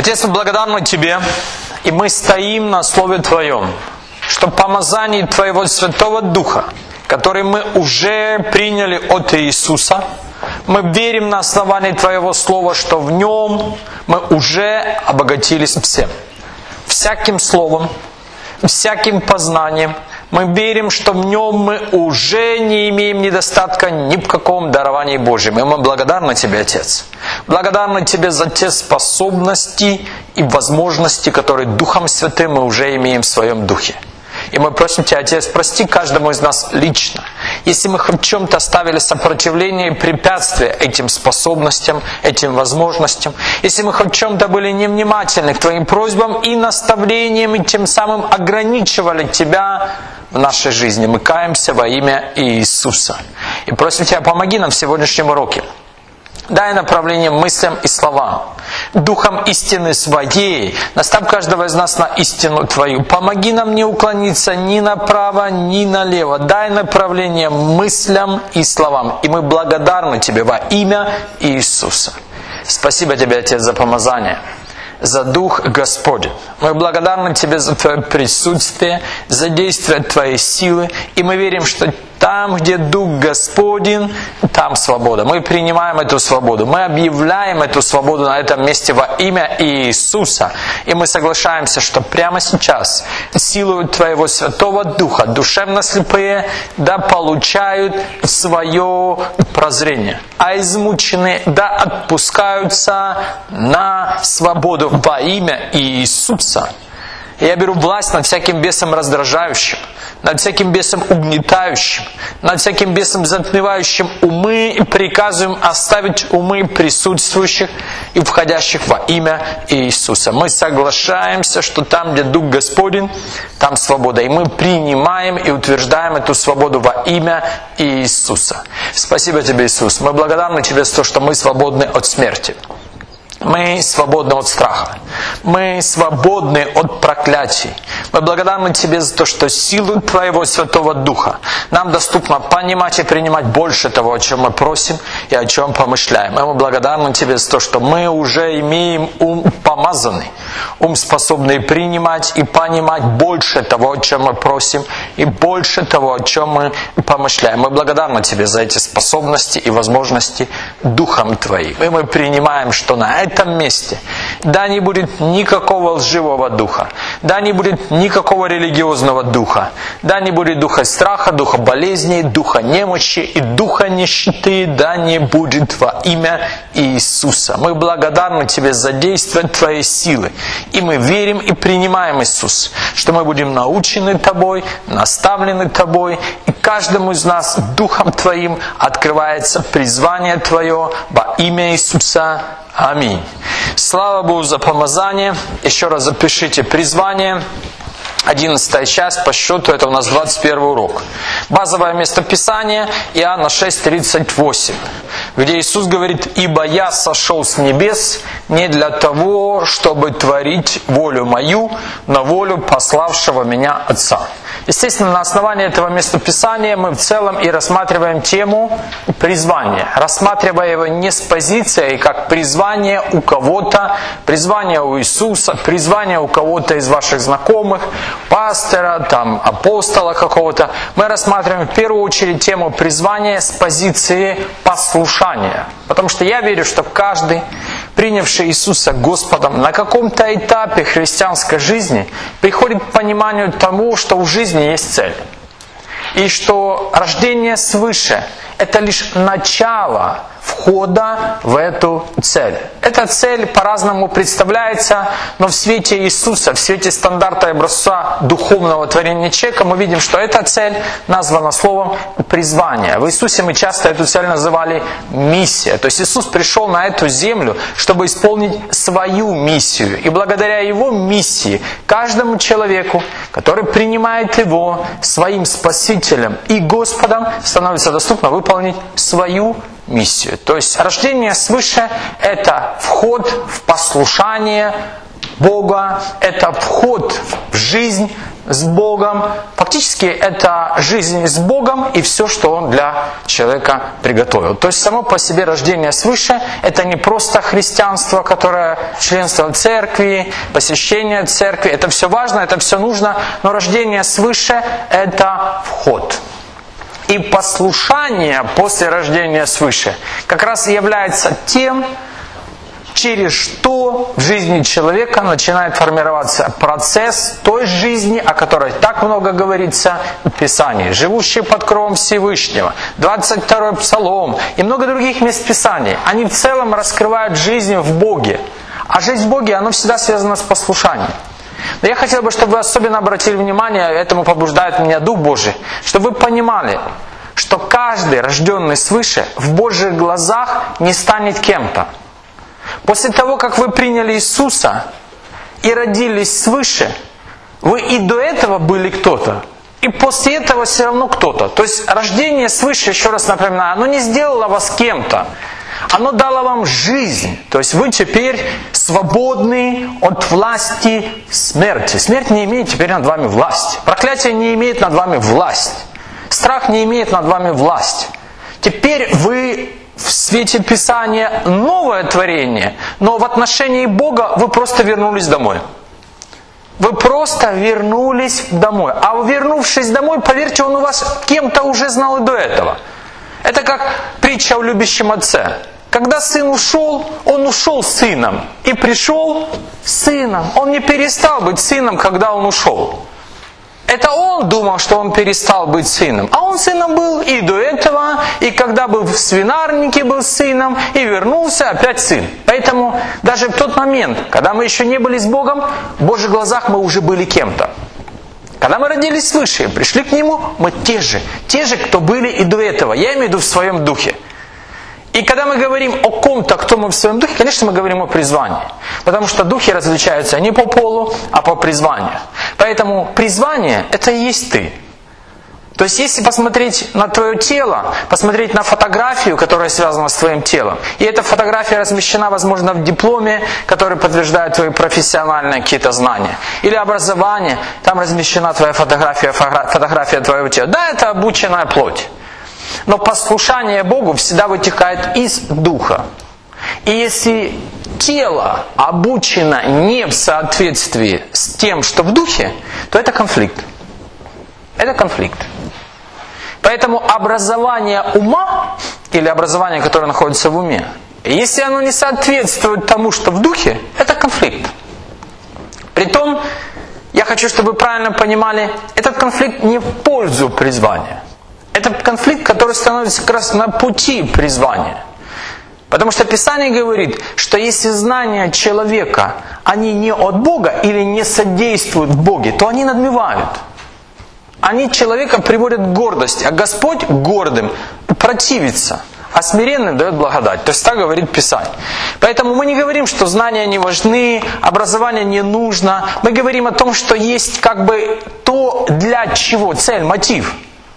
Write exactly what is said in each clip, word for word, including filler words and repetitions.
Отец, мы благодарны Тебе, и мы стоим на Слове Твоем, что помазание Твоего Святого Духа, который мы уже приняли от Иисуса, мы верим на основании Твоего Слова, что в Нем мы уже обогатились всем. Всяким словом, всяким познанием. Мы верим, что в Нем мы уже не имеем недостатка ни в каком даровании Божьем. И мы благодарны Тебе, Отец. Благодарны Тебе за те способности и возможности, которые Духом Святым мы уже имеем в Своем Духе. И мы просим Тебя, Отец, прости каждому из нас лично, если мы хоть в чем-то ставили сопротивление и препятствие этим способностям, этим возможностям, если мы хоть в чем-то были невнимательны к Твоим просьбам и наставлениям, и тем самым ограничивали Тебя в нашей жизни. Мы каемся во имя Иисуса. И просим Тебя, помоги нам в сегодняшнем уроке. Дай направление мыслям и словам. Духом истины Своей наставь каждого из нас на истину Твою. Помоги нам не уклониться ни направо, ни налево. Дай направление мыслям и словам. И мы благодарны Тебе во имя Иисуса. Спасибо Тебе, Отец, за помазание, за Дух Господень. Мы благодарны Тебе за Твое присутствие, за действие Твоей силы. И мы верим, что там, где Дух Господень, там свобода. Мы принимаем эту свободу. Мы объявляем эту свободу на этом месте во имя Иисуса. И мы соглашаемся, что прямо сейчас силою Твоего Святого Духа душевно слепые да получают свое прозрение, а измученные да отпускаются на свободу во имя Иисуса. Я беру власть над всяким бесом раздражающим, над всяким бесом угнетающим, над всяким бесом затмевающим умы, и приказываем оставить умы присутствующих и входящих во имя Иисуса. Мы соглашаемся, что там, где Дух Господень, там свобода. И мы принимаем и утверждаем эту свободу во имя Иисуса. Спасибо Тебе, Иисус. Мы благодарны Тебе за то, что мы свободны от смерти. Мы свободны от страха. Мы свободны от проклятий. Мы благодарны Тебе за то, что силу Твоего Святого Духа нам доступно понимать и принимать больше того, о чем мы просим и о чем помышляем. И мы благодарны Тебе за то, что мы уже имеем ум помазанный, ум способный принимать и понимать больше того, о чем мы просим, и больше того, о чем мы помышляем. Мы благодарны Тебе за эти способности и возможности Духом Твоим. И мы принимаем, что на этом В этом месте да не будет никакого лживого духа, да не будет никакого религиозного духа, да не будет духа страха, духа болезни, духа немощи и духа нищеты, да не будет во имя Иисуса. Мы благодарны Тебе за действие Твоей силы, и мы верим и принимаем, Иисус, что мы будем научены Тобой, наставлены Тобой, и каждому из нас Духом Твоим открывается призвание Твое во имя Иисуса. Аминь. Слава Богу за помазание. Еще раз запишите призвание. одиннадцатая часть по счету, это у нас двадцать первый урок. Базовое местописание Иоанна шесть тридцать восемь, где Иисус говорит: «Ибо я сошел с небес не для того, чтобы творить волю мою, но волю пославшего меня Отца». Естественно, на основании этого местописания мы в целом и рассматриваем тему призвания, рассматривая его не с позицией, как призвание у кого-то, призвание у Иисуса, призвание у кого-то из ваших знакомых, пастора, там, апостола какого-то. Мы рассматриваем в первую очередь тему призвания с позиции послушания. Потому что я верю, что каждый, принявший Иисуса Господом, на каком-то этапе христианской жизни приходит к пониманию того, что в жизни есть цель. И что рождение свыше – это лишь начало входа в эту цель. Эта цель по-разному представляется, но в свете Иисуса, в свете стандарта и образца духовного творения человека, мы видим, что эта цель названа словом призвание. В Иисусе мы часто эту цель называли миссия. То есть Иисус пришел на эту землю, чтобы исполнить свою миссию. И благодаря Его миссии каждому человеку, который принимает Его своим Спасителем и Господом, становится доступно выполнить свою миссию. То есть рождение свыше – это вход в послушание Бога, это вход в жизнь с Богом. Фактически это жизнь с Богом и все, что Он для человека приготовил. То есть само по себе рождение свыше – это не просто христианство, которое членство в церкви, посещение церкви. Это все важно, это все нужно, но рождение свыше – это вход. И послушание после рождения свыше как раз и является тем, через что в жизни человека начинает формироваться процесс той жизни, о которой так много говорится в Писании. «Живущие под кровом Всевышнего», двадцать второй Псалом и много других мест Писания. Они в целом раскрывают жизнь в Боге. А жизнь в Боге, она всегда связана с послушанием. Но я хотел бы, чтобы вы особенно обратили внимание, этому побуждает меня Дух Божий, чтобы вы понимали, что каждый, рожденный свыше, в Божьих глазах не станет кем-то. После того, как вы приняли Иисуса и родились свыше, вы и до этого были кто-то, и после этого все равно кто-то. То есть рождение свыше, еще раз напоминаю, оно не сделало вас кем-то. Оно дало вам жизнь. То есть вы теперь свободны от власти смерти. Смерть не имеет теперь над вами власти. Проклятие не имеет над вами власти. Страх не имеет над вами власти. Теперь вы в свете Писания новое творение, но в отношении Бога вы просто вернулись домой. Вы просто вернулись домой. А вернувшись домой, поверьте, Он у вас кем-то уже знал и до этого. Это как притча о любящем отце. Когда сын ушел, он ушел сыном. И пришел сыном. Он не перестал быть сыном, когда он ушел. Это он думал, что он перестал быть сыном. А он сыном был и до этого, и когда был в свинарнике, был сыном, и вернулся, опять сын. Поэтому даже в тот момент, когда мы еще не были с Богом, в Божьих глазах мы уже были кем-то. Когда мы родились свыше и пришли к Нему, мы те же. Те же, кто были и до этого. Я имею в виду в своем духе. И когда мы говорим о ком-то, кто мы в своем духе, конечно, мы говорим о призвании. Потому что духи различаются не по полу, а по призванию. Поэтому призвание – это и есть ты. То есть, если посмотреть на твое тело, посмотреть на фотографию, которая связана с твоим телом, и эта фотография размещена, возможно, в дипломе, который подтверждает твои профессиональные какие-то знания, или образование, там размещена твоя фотография, фотография твоего тела. Да, это обученная плоть. Но послушание Богу всегда вытекает из духа. И если тело обучено не в соответствии с тем, что в духе, то это конфликт. Это конфликт. Поэтому образование ума, или образование, которое находится в уме, если оно не соответствует тому, что в духе, это конфликт. Притом, я хочу, чтобы вы правильно понимали, этот конфликт не в пользу призвания. Это конфликт, который становится как раз на пути призвания. Потому что Писание говорит, что если знания человека, они не от Бога или не содействуют в Боге, то они надмевают. Они человека приводят к гордости, а Господь гордым противится, а смиренным дает благодать. То есть так говорит Писание. Поэтому мы не говорим, что знания не важны, образование не нужно. Мы говорим о том, что есть как бы то, для чего, цель, мотив.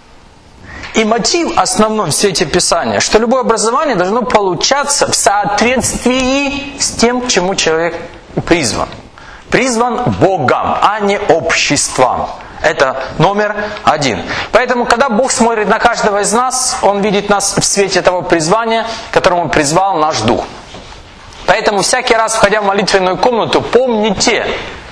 И мотив основной в свете Писания, что любое образование должно получаться в соответствии с тем, к чему человек призван. Призван Богом, а не обществом. Это номер один. Поэтому, когда Бог смотрит на каждого из нас, Он видит нас в свете того призвания, которому призвал наш Дух. Поэтому всякий раз, входя в молитвенную комнату, помните,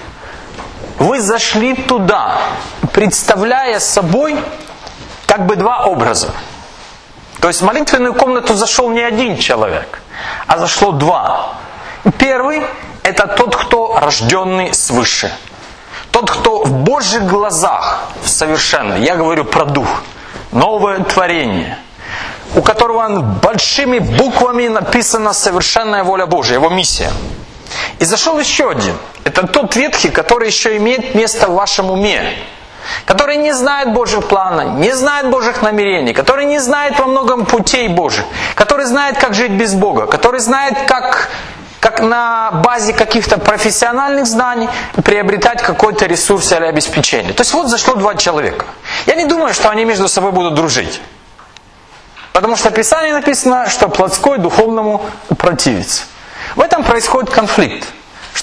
вы зашли туда, представляя собой как бы два образа. То есть в молитвенную комнату зашел не один человек, а зашло два. Первый – это тот, кто рожденный свыше. Тот, кто в Божьих глазах совершенно, я говорю про дух, новое творение, у которого большими буквами написана совершенная воля Божья, его миссия. И зашел еще один. Это тот ветхий, который еще имеет место в вашем уме, который не знает Божьих планов, не знает Божьих намерений, который не знает во многом путей Божьих, который знает, как жить без Бога, который знает, как, как на базе каких-то профессиональных знаний приобретать какой-то ресурс или обеспечение. То есть вот зашло два человека. Я не думаю, что они между собой будут дружить. Потому что в Писании написано, что плотской духовному противится. В этом происходит конфликт.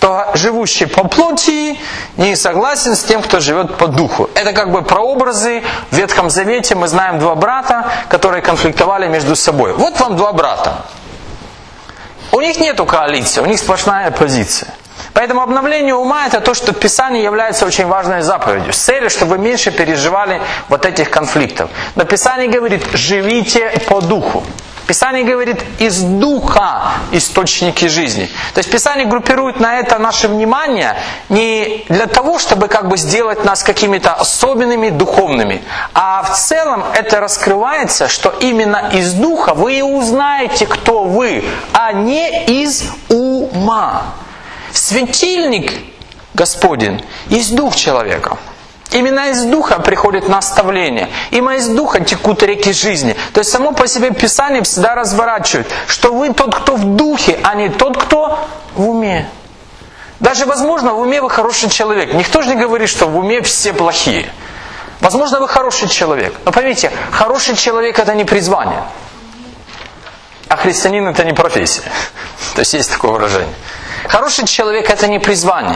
что живущий по плоти не согласен с тем, кто живет по духу. Это как бы прообразы. В Ветхом Завете мы знаем два брата, которые конфликтовали между собой. Вот вам два брата. У них нету коалиции, у них сплошная оппозиция. Поэтому обновление ума — это то, что в Писании является очень важной заповедью. С целью, чтобы вы меньше переживали вот этих конфликтов. Но Писание говорит: живите по духу. Писание говорит: из духа источники жизни. То есть Писание группирует на это наше внимание не для того, чтобы как бы сделать нас какими-то особенными духовными, а в целом это раскрывается, что именно из духа вы и узнаете, кто вы, а не из ума. Светильник Господень есть дух человека. Именно из духа приходит наставление. Именно из духа текут реки жизни. То есть само по себе Писание всегда разворачивает, что вы тот, кто в духе, а не тот, кто в уме. Даже, возможно, в уме вы хороший человек. Никто же не говорит, что в уме все плохие. Возможно, вы хороший человек. Но поймите, хороший человек — это не призвание. А христианин — это не профессия. То есть есть такое выражение. Хороший человек — это не призвание.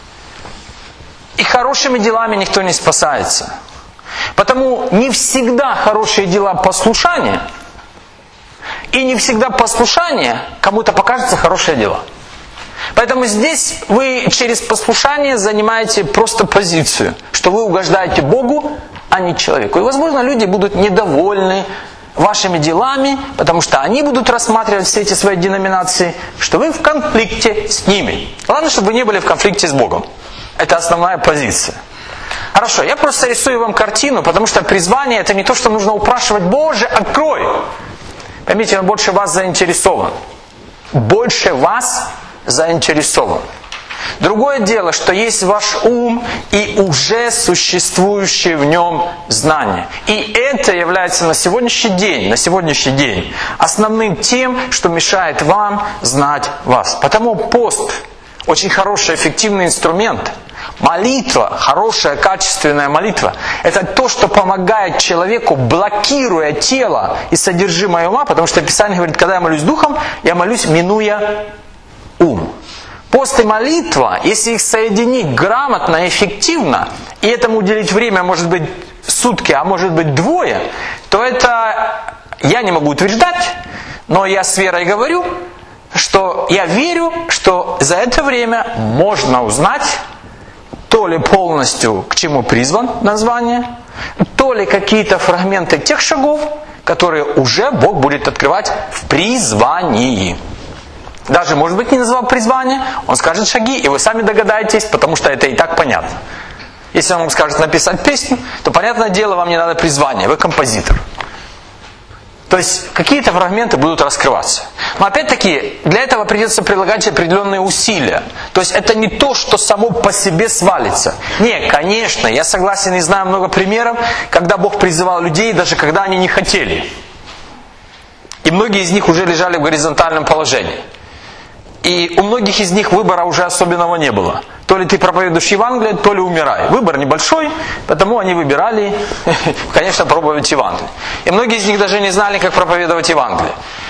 И хорошими делами никто не спасается. Потому не всегда хорошие дела послушание, и не всегда послушание кому-то покажется хорошее дело. Поэтому здесь вы через послушание занимаете просто позицию, что вы угождаете Богу, а не человеку. И, возможно, люди будут недовольны вашими делами, потому что они будут рассматривать все эти свои деноминации, что вы в конфликте с ними. Главное, чтобы вы не были в конфликте с Богом. Это основная позиция. Хорошо, я просто рисую вам картину, потому что призвание — это не то, что нужно упрашивать: Боже, открой! Поймите, он больше вас заинтересован. Больше вас заинтересован. Другое дело, что есть ваш ум и уже существующее в нем знание. И это является на сегодняшний день, на сегодняшний день основным тем, что мешает вам знать вас. Потому пост — очень хороший, эффективный инструмент. Молитва, хорошая, качественная молитва — это то, что помогает человеку, блокируя тело и содержимое ума, потому что Писание говорит: когда я молюсь духом, я молюсь, минуя ум. Пост и молитва, если их соединить грамотно и эффективно, и этому уделить время, может быть, сутки, а может быть двое, то это я не могу утверждать, но я с верой говорю, что я верю, что за это время можно узнать то ли полностью, к чему призван название, то ли какие-то фрагменты тех шагов, которые уже Бог будет открывать в призвании. Даже, может быть, не назвал призвание, Он скажет шаги, и вы сами догадаетесь, потому что это и так понятно. Если Он вам скажет написать песню, то, понятное дело, вам не надо призвание, вы композитор. То есть какие-то фрагменты будут раскрываться. Но опять-таки, для этого придется прилагать определенные усилия. То есть это не то, что само по себе свалится. Не, конечно, я согласен и знаю много примеров, когда Бог призывал людей, даже когда они не хотели. И многие из них уже лежали в горизонтальном положении. И у многих из них выбора уже особенного не было. То ли ты проповедуешь Евангелие, то ли умирай. Выбор небольшой, потому они выбирали, конечно, проповедовать Евангелие. И многие из них даже не знали, как проповедовать Евангелие.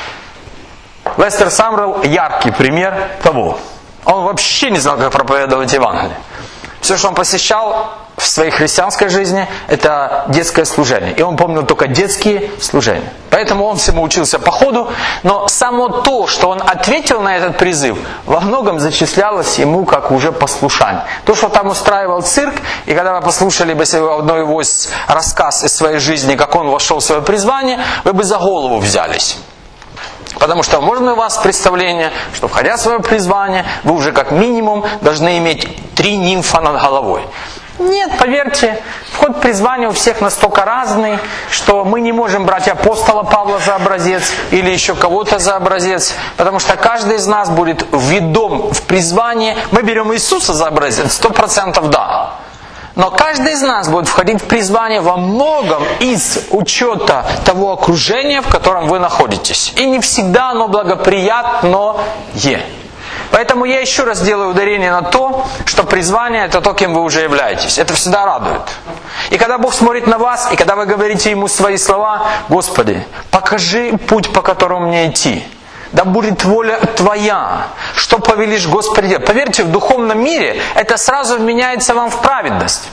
Лестер Самрелл — яркий пример того. Он вообще не знал, как проповедовать Евангелие. Все, что он посещал в своей христианской жизни, это детское служение. И он помнил только детские служения. Поэтому он всему учился по ходу. Но само то, что он ответил на этот призыв, во многом зачислялось ему как уже послушание. То, что там устраивал цирк, и когда вы послушали бы одной его рассказ из своей жизни, как он вошел в свое призвание, вы бы за голову взялись. Потому что можно у вас представление, что, входя в свое призвание, вы уже как минимум должны иметь три нимфа над головой. Нет, поверьте, вход призвания у всех настолько разный, что мы не можем брать апостола Павла за образец или еще кого-то за образец, потому что каждый из нас будет введом в призвание. Мы берем Иисуса за образец, сто процентов да. Но каждый из нас будет входить в призвание во многом из учета того окружения, в котором вы находитесь. И не всегда оно благоприятное. Поэтому я еще раз делаю ударение на то, что призвание — это то, кем вы уже являетесь. Это всегда радует. И когда Бог смотрит на вас, и когда вы говорите Ему свои слова: «Господи, покажи путь, по которому мне идти. да будет воля Твоя, что повелишь, Господи. Поверьте, в духовном мире это сразу меняется вам в праведность.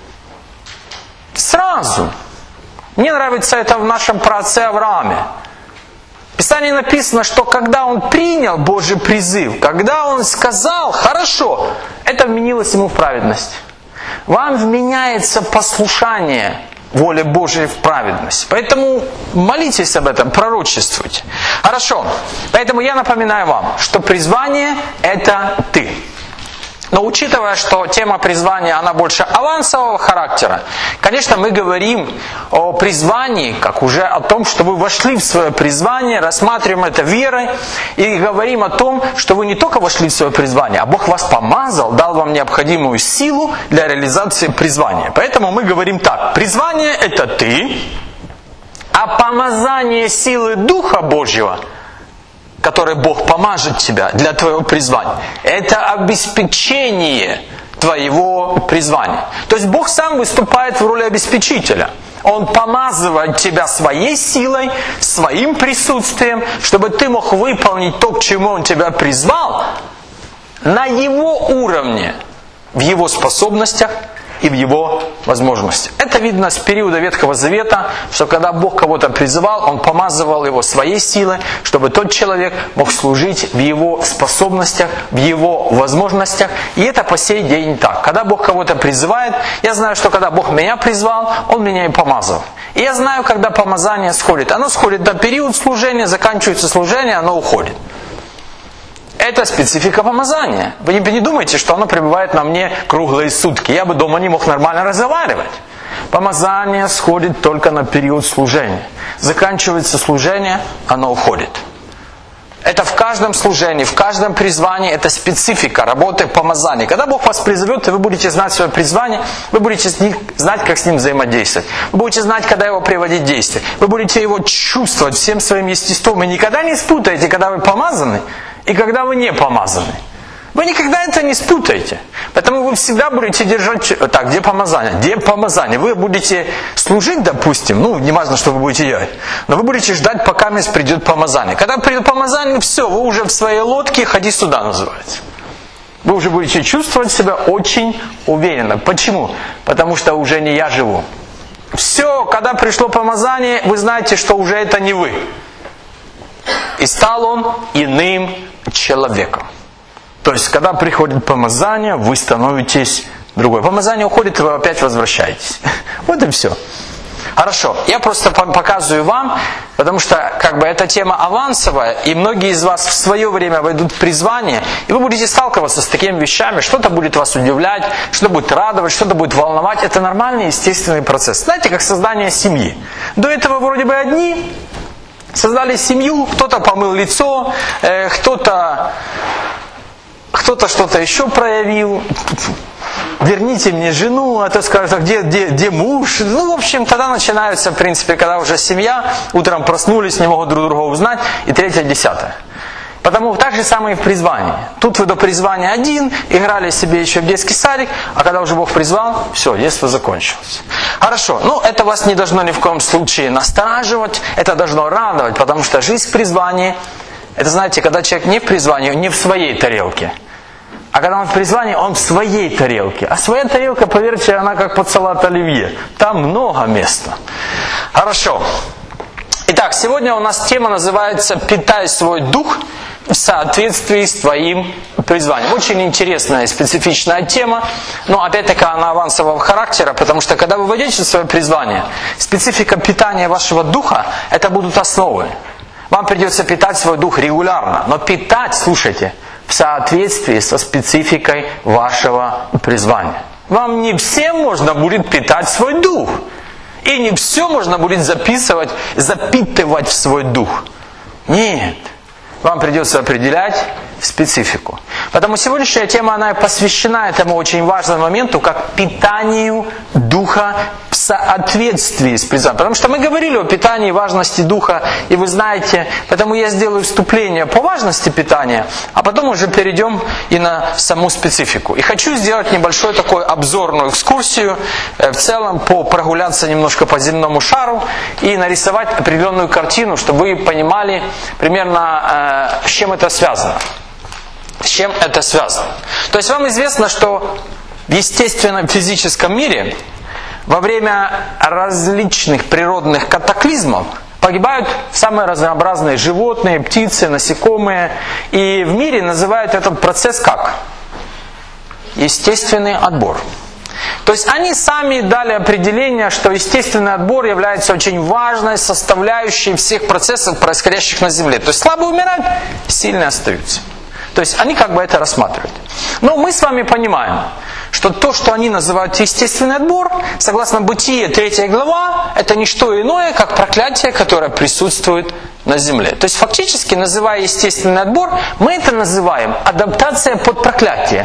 Сразу. Мне нравится это в нашем праотце Аврааме. В Писании написано, что когда он принял Божий призыв, когда он сказал «хорошо», это вменилось ему в праведность. Вам вменяется послушание воле Божией в праведность. Поэтому молитесь об этом, пророчествуйте. Хорошо. Поэтому я напоминаю вам, что призвание – это ты. Но учитывая, что тема призвания, она больше авансового характера, конечно, мы говорим о призвании, как уже о том, что вы вошли в свое призвание, рассматриваем это верой, и говорим о том, что вы не только вошли в свое призвание, а Бог вас помазал, дал вам необходимую силу для реализации призвания. Поэтому мы говорим так: призвание – это ты, а помазание силы Духа Божьего, который Бог помажет тебя для твоего призвания, это обеспечение твоего призвания. То есть Бог сам выступает в роли обеспечителя. Он помазывает тебя своей силой, своим присутствием, чтобы ты мог выполнить то, к чему Он тебя призвал, на Его уровне, в Его способностях и в Его возможностях. Это видно с периода Ветхого Завета, что когда Бог кого-то призывал, Он помазывал его своей силой, чтобы тот человек мог служить в его способностях, в его возможностях. И это по сей день так. Когда Бог кого-то призывает, я знаю, что когда Бог меня призвал, Он меня и помазал. И я знаю, когда помазание сходит. Оно сходит на период служения, заканчивается служение, оно уходит. Это специфика помазания. Вы не, не думайте, что оно пребывает на мне круглые сутки. Я бы дома не мог нормально разговаривать. Помазание сходит только на период служения. Заканчивается служение, оно уходит. Это в каждом служении, в каждом призвании, это специфика работы помазания. Когда Бог вас призовет, и вы будете знать свое призвание, вы будете знать, как с ним взаимодействовать. Вы будете знать, когда его приводить в действие. Вы будете его чувствовать всем своим естеством. И никогда не спутаете, когда вы помазаны и когда вы не помазаны. Вы никогда это не спутаете. Поэтому вы всегда будете держать... Так, где помазание? Где помазание? Вы будете служить, допустим, ну, не важно, что вы будете делать, но вы будете ждать, пока придет помазание. Когда придет помазание, все, вы уже в своей лодке, ходи сюда, называется. Вы уже будете чувствовать себя очень уверенно. Почему? Потому что уже не я живу. Все, когда пришло помазание, вы знаете, что уже это не вы. И стал он иным человеком. То есть, когда приходит помазание, вы становитесь другой. Помазание уходит, и вы опять возвращаетесь. Вот и все. Хорошо. Я просто показываю вам, потому что как бы эта тема авансовая, и многие из вас в свое время войдут в призвание, и вы будете сталкиваться с такими вещами, что-то будет вас удивлять, что-то будет радовать, что-то будет волновать. Это нормальный, естественный процесс. Знаете, как создание семьи. До этого вроде бы одни создали семью, кто-то помыл лицо, э, кто-то... Кто-то что-то еще проявил. Верните мне жену, а то скажут, а где, где, где муж? Ну, в общем, тогда начинаются, в принципе, когда уже семья, утром проснулись, не могут друг друга узнать, и третье, десятое. Потому так же самое и в призвании. Тут вы до призвания один, играли себе еще в детский садик, а когда уже Бог призвал, все, детство закончилось. Хорошо, ну это вас не должно ни в коем случае настораживать, это должно радовать, потому что жизнь в призвании, это, знаете, когда человек не в призвании, не в своей тарелке. А когда он в призвании, он в своей тарелке. А своя тарелка, поверьте, она как под салат оливье. Там много места. Хорошо. Итак, сегодня у нас тема называется «Питай свой дух в соответствии с твоим призванием». Очень интересная и специфичная тема, но опять-таки она авансового характера, потому что когда вы войдете в свое призвание, специфика питания вашего духа – это будут основы. Вам придется питать свой дух регулярно, но питать, слушайте, в соответствии со спецификой вашего призвания. Вам не всем можно будет питать свой дух. И не все можно будет записывать, запитывать в свой дух. Нет. Вам придется определять в специфику. Поэтому сегодняшняя тема, она посвящена этому очень важному моменту, как питанию духа в соответствии с предзнаменованием. Потому что мы говорили о питании и важности духа, и вы знаете, поэтому я сделаю вступление по важности питания, а потом уже перейдем и на саму специфику. И хочу сделать небольшую такую обзорную экскурсию, в целом по прогуляться немножко по земному шару и нарисовать определенную картину, чтобы вы понимали примерно, с чем это связано. С чем это связано? То есть вам известно, что в естественном физическом мире во время различных природных катаклизмов погибают самые разнообразные животные, птицы, насекомые. И в мире называют этот процесс как? Естественный отбор. То есть они сами дали определение, что естественный отбор является очень важной составляющей всех процессов, происходящих на Земле. То есть слабые умирают, сильные остаются. То есть они как бы это рассматривают. Но мы с вами понимаем, что то, что они называют естественный отбор, согласно Бытие третья глава, это не что иное, как проклятие, которое присутствует на земле. То есть фактически, называя естественный отбор, мы это называем адаптация под проклятие.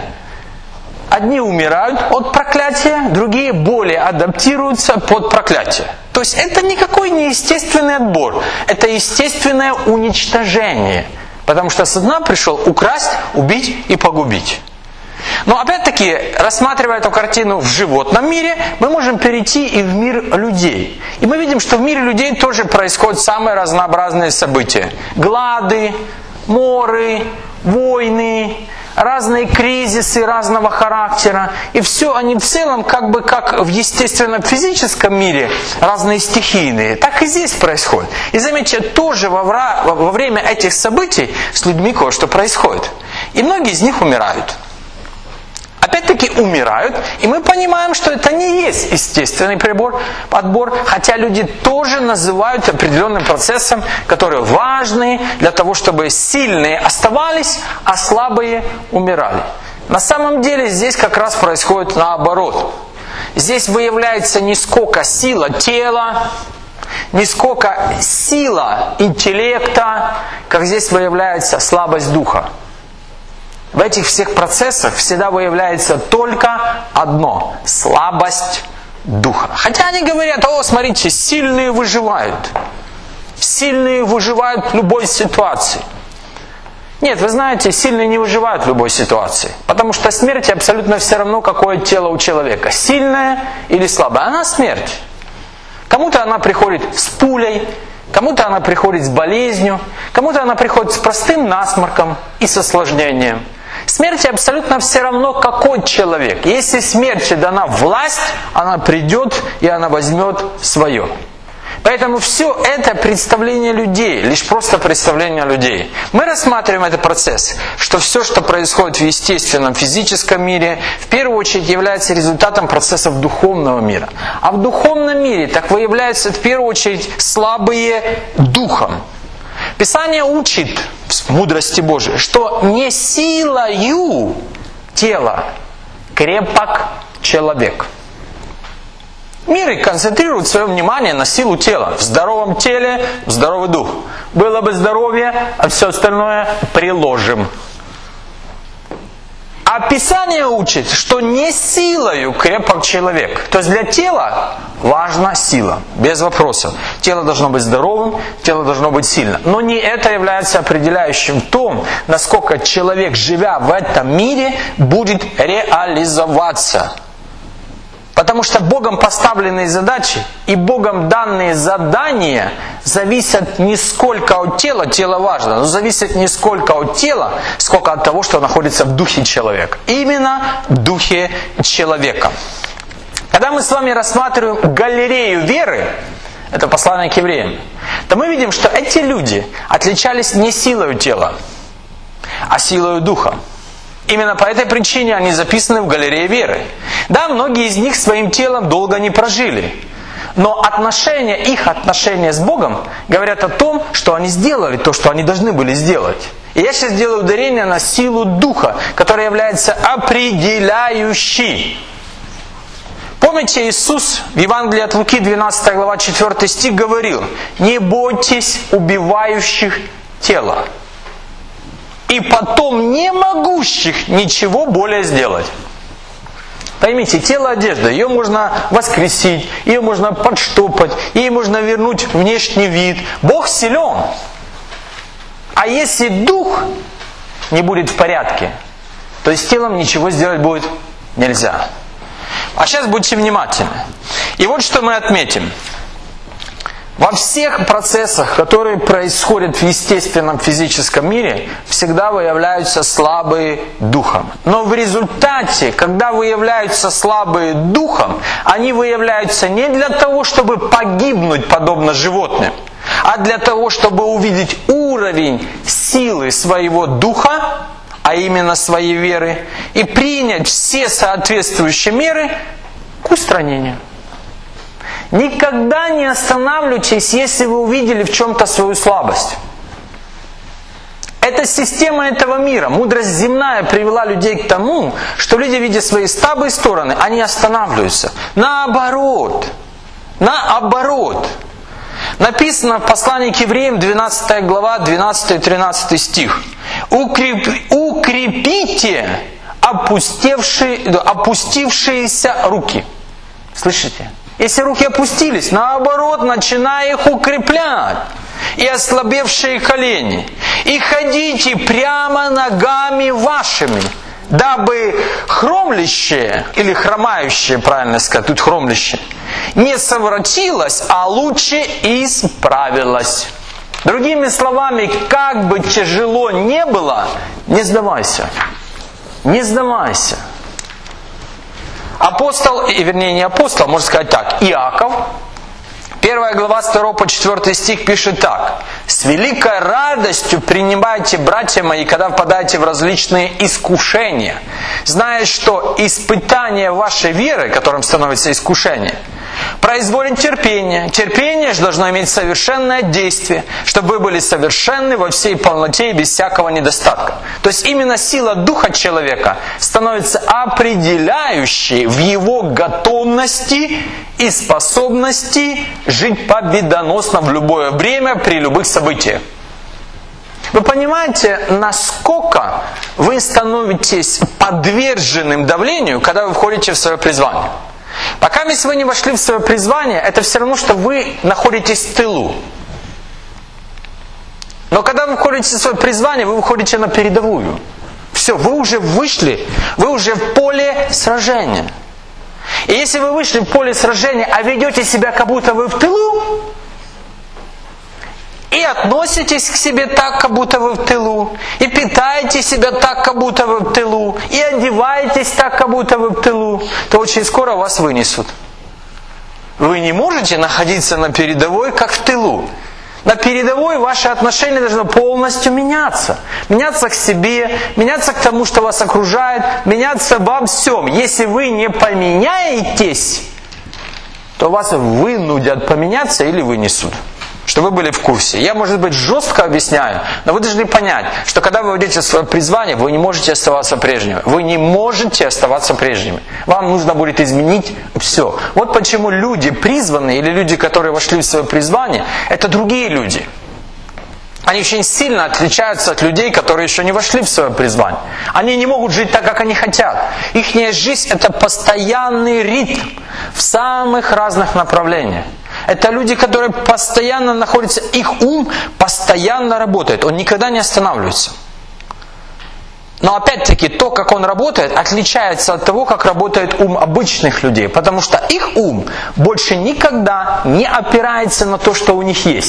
Одни умирают от проклятия, другие более адаптируются под проклятие. То есть это никакой не естественный отбор, это естественное уничтожение. Потому что сатана пришел украсть, убить и погубить. Но опять-таки, рассматривая эту картину в животном мире, мы можем перейти и в мир людей. И мы видим, что в мире людей тоже происходят самые разнообразные события. Глады, моры, войны, разные кризисы разного характера. И все они в целом, как бы как в естественном физическом мире, разные стихийные, так и здесь происходит. И заметьте, тоже во, вра... во время этих событий с людьми кое-что происходит. И многие из них умирают. Опять-таки умирают, и мы понимаем, что это не есть естественный прибор, отбор, хотя люди тоже называют определенным процессом, который важный для того, чтобы сильные оставались, а слабые умирали. На самом деле здесь как раз происходит наоборот. Здесь выявляется не сколько сила тела, не сколько сила интеллекта, как здесь выявляется слабость духа. В этих всех процессах всегда выявляется только одно – слабость духа. Хотя они говорят: о, смотрите, сильные выживают. Сильные выживают в любой ситуации. Нет, вы знаете, сильные не выживают в любой ситуации. Потому что смерти абсолютно все равно, какое тело у человека. Сильное или слабое. Она смерть. Кому-то она приходит с пулей, кому-то она приходит с болезнью, кому-то она приходит с простым насморком и с осложнением. Смерти абсолютно все равно, какой человек. Если смерти дана власть, она придет и она возьмет свое. Поэтому все это представление людей, лишь просто представление людей. Мы рассматриваем этот процесс, что все, что происходит в естественном физическом мире, в первую очередь является результатом процессов духовного мира. А в духовном мире так выявляются в первую очередь слабые духом. Писание учит в мудрости Божией, что не силою тела крепок человек. Мир концентрирует свое внимание на силу тела. В здоровом теле здоровый дух. Было бы здоровье, а все остальное приложим. А Писание учит, что не силою крепок человек. То есть для тела важна сила, без вопросов. Тело должно быть здоровым, тело должно быть сильным. Но не это является определяющим в том, насколько человек, живя в этом мире, будет реализоваться. Потому что Богом поставленные задачи и Богом данные задания зависят не сколько от тела, тело важно, но зависят не сколько от тела, сколько от того, что находится в духе человека. Именно в духе человека. Когда мы с вами рассматриваем галерею веры, это послание к евреям, то мы видим, что эти люди отличались не силой тела, а силой духа. Именно по этой причине они записаны в галерее веры. Да, многие из них своим телом долго не прожили. Но отношения, их отношения с Богом говорят о том, что они сделали то, что они должны были сделать. И я сейчас делаю ударение на силу Духа, которая является определяющей. Помните, Иисус в Евангелии от Луки, двенадцатая глава, четвёртый стих говорил: «Не бойтесь убивающих тело». и потом не могущих ничего более сделать. Поймите, тело одежда, ее можно воскресить, ее можно подштопать, ей можно вернуть внешний вид. Бог силен. А если дух не будет в порядке, то с телом ничего сделать будет нельзя. А сейчас будьте внимательны. И вот что мы отметим. Во всех процессах, которые происходят в естественном физическом мире, всегда выявляются слабые духом. Но в результате, когда выявляются слабые духом, они выявляются не для того, чтобы погибнуть подобно животным, а для того, чтобы увидеть уровень силы своего духа, а именно своей веры, и принять все соответствующие меры к устранению. Никогда не останавливайтесь, если вы увидели в чем-то свою слабость. Это система этого мира. Мудрость земная привела людей к тому, что люди, видя свои слабые стороны, они останавливаются. Наоборот. Наоборот. Написано в послании к евреям, двенадцатая глава, двенадцатый-тринадцатый стих. Укреп... Укрепите опустевшие... опустившиеся руки. Слышите? Если руки опустились, наоборот, начинай их укреплять. И ослабевшие колени. И ходите прямо ногами вашими, дабы хромлящее, или хромающее, правильно сказать, тут хромлящее, не совратилось, а лучше исправилось. Другими словами, как бы тяжело не было, не сдавайся. Не сдавайся. Апостол, и вернее не апостол, можно сказать так, Иаков, первая глава с второго по четвёртый стих пишет так. «С великой радостью принимайте, братья мои, когда впадаете в различные искушения, зная, что испытание вашей веры, которым становится искушение, производит терпение. Терпение же должно иметь совершенное действие, чтобы вы были совершенны во всей полноте и без всякого недостатка». То есть именно сила духа человека становится определяющей в его готовности и способности жить победоносно в любое время при любых событиях. Вы понимаете, насколько вы становитесь подверженным давлению, когда вы входите в свое призвание? Пока если вы не вошли в свое призвание, это все равно, что вы находитесь в тылу. Но когда вы входите в свое призвание, вы выходите на передовую. Все, вы уже вышли, вы уже в поле сражения. И если вы вышли в поле сражения, а ведете себя, как будто вы в тылу, и относитесь к себе так, как будто вы в тылу, и питаете себя так, как будто вы в тылу, и одеваетесь так, как будто вы в тылу, то очень скоро вас вынесут. Вы не можете находиться на передовой, как в тылу. На передовой ваше отношение должно полностью меняться. Меняться к себе, меняться к тому, что вас окружает, меняться во всем. Если вы не поменяетесь, то вас вынудят поменяться или вынесут. Чтобы вы были в курсе. Я, может быть, жестко объясняю, но вы должны понять, что когда вы войдете в свое призвание, вы не можете оставаться прежними. Вы не можете оставаться прежними. Вам нужно будет изменить все. Вот почему люди призванные, или люди, которые вошли в свое призвание, это другие люди. Они очень сильно отличаются от людей, которые еще не вошли в свое призвание. Они не могут жить так, как они хотят. Ихняя жизнь – это постоянный ритм в самых разных направлениях. Это люди, которые постоянно находятся, их ум постоянно работает, он никогда не останавливается. Но опять-таки, то, как он работает, отличается от того, как работает ум обычных людей. Потому что их ум больше никогда не опирается на то, что у них есть.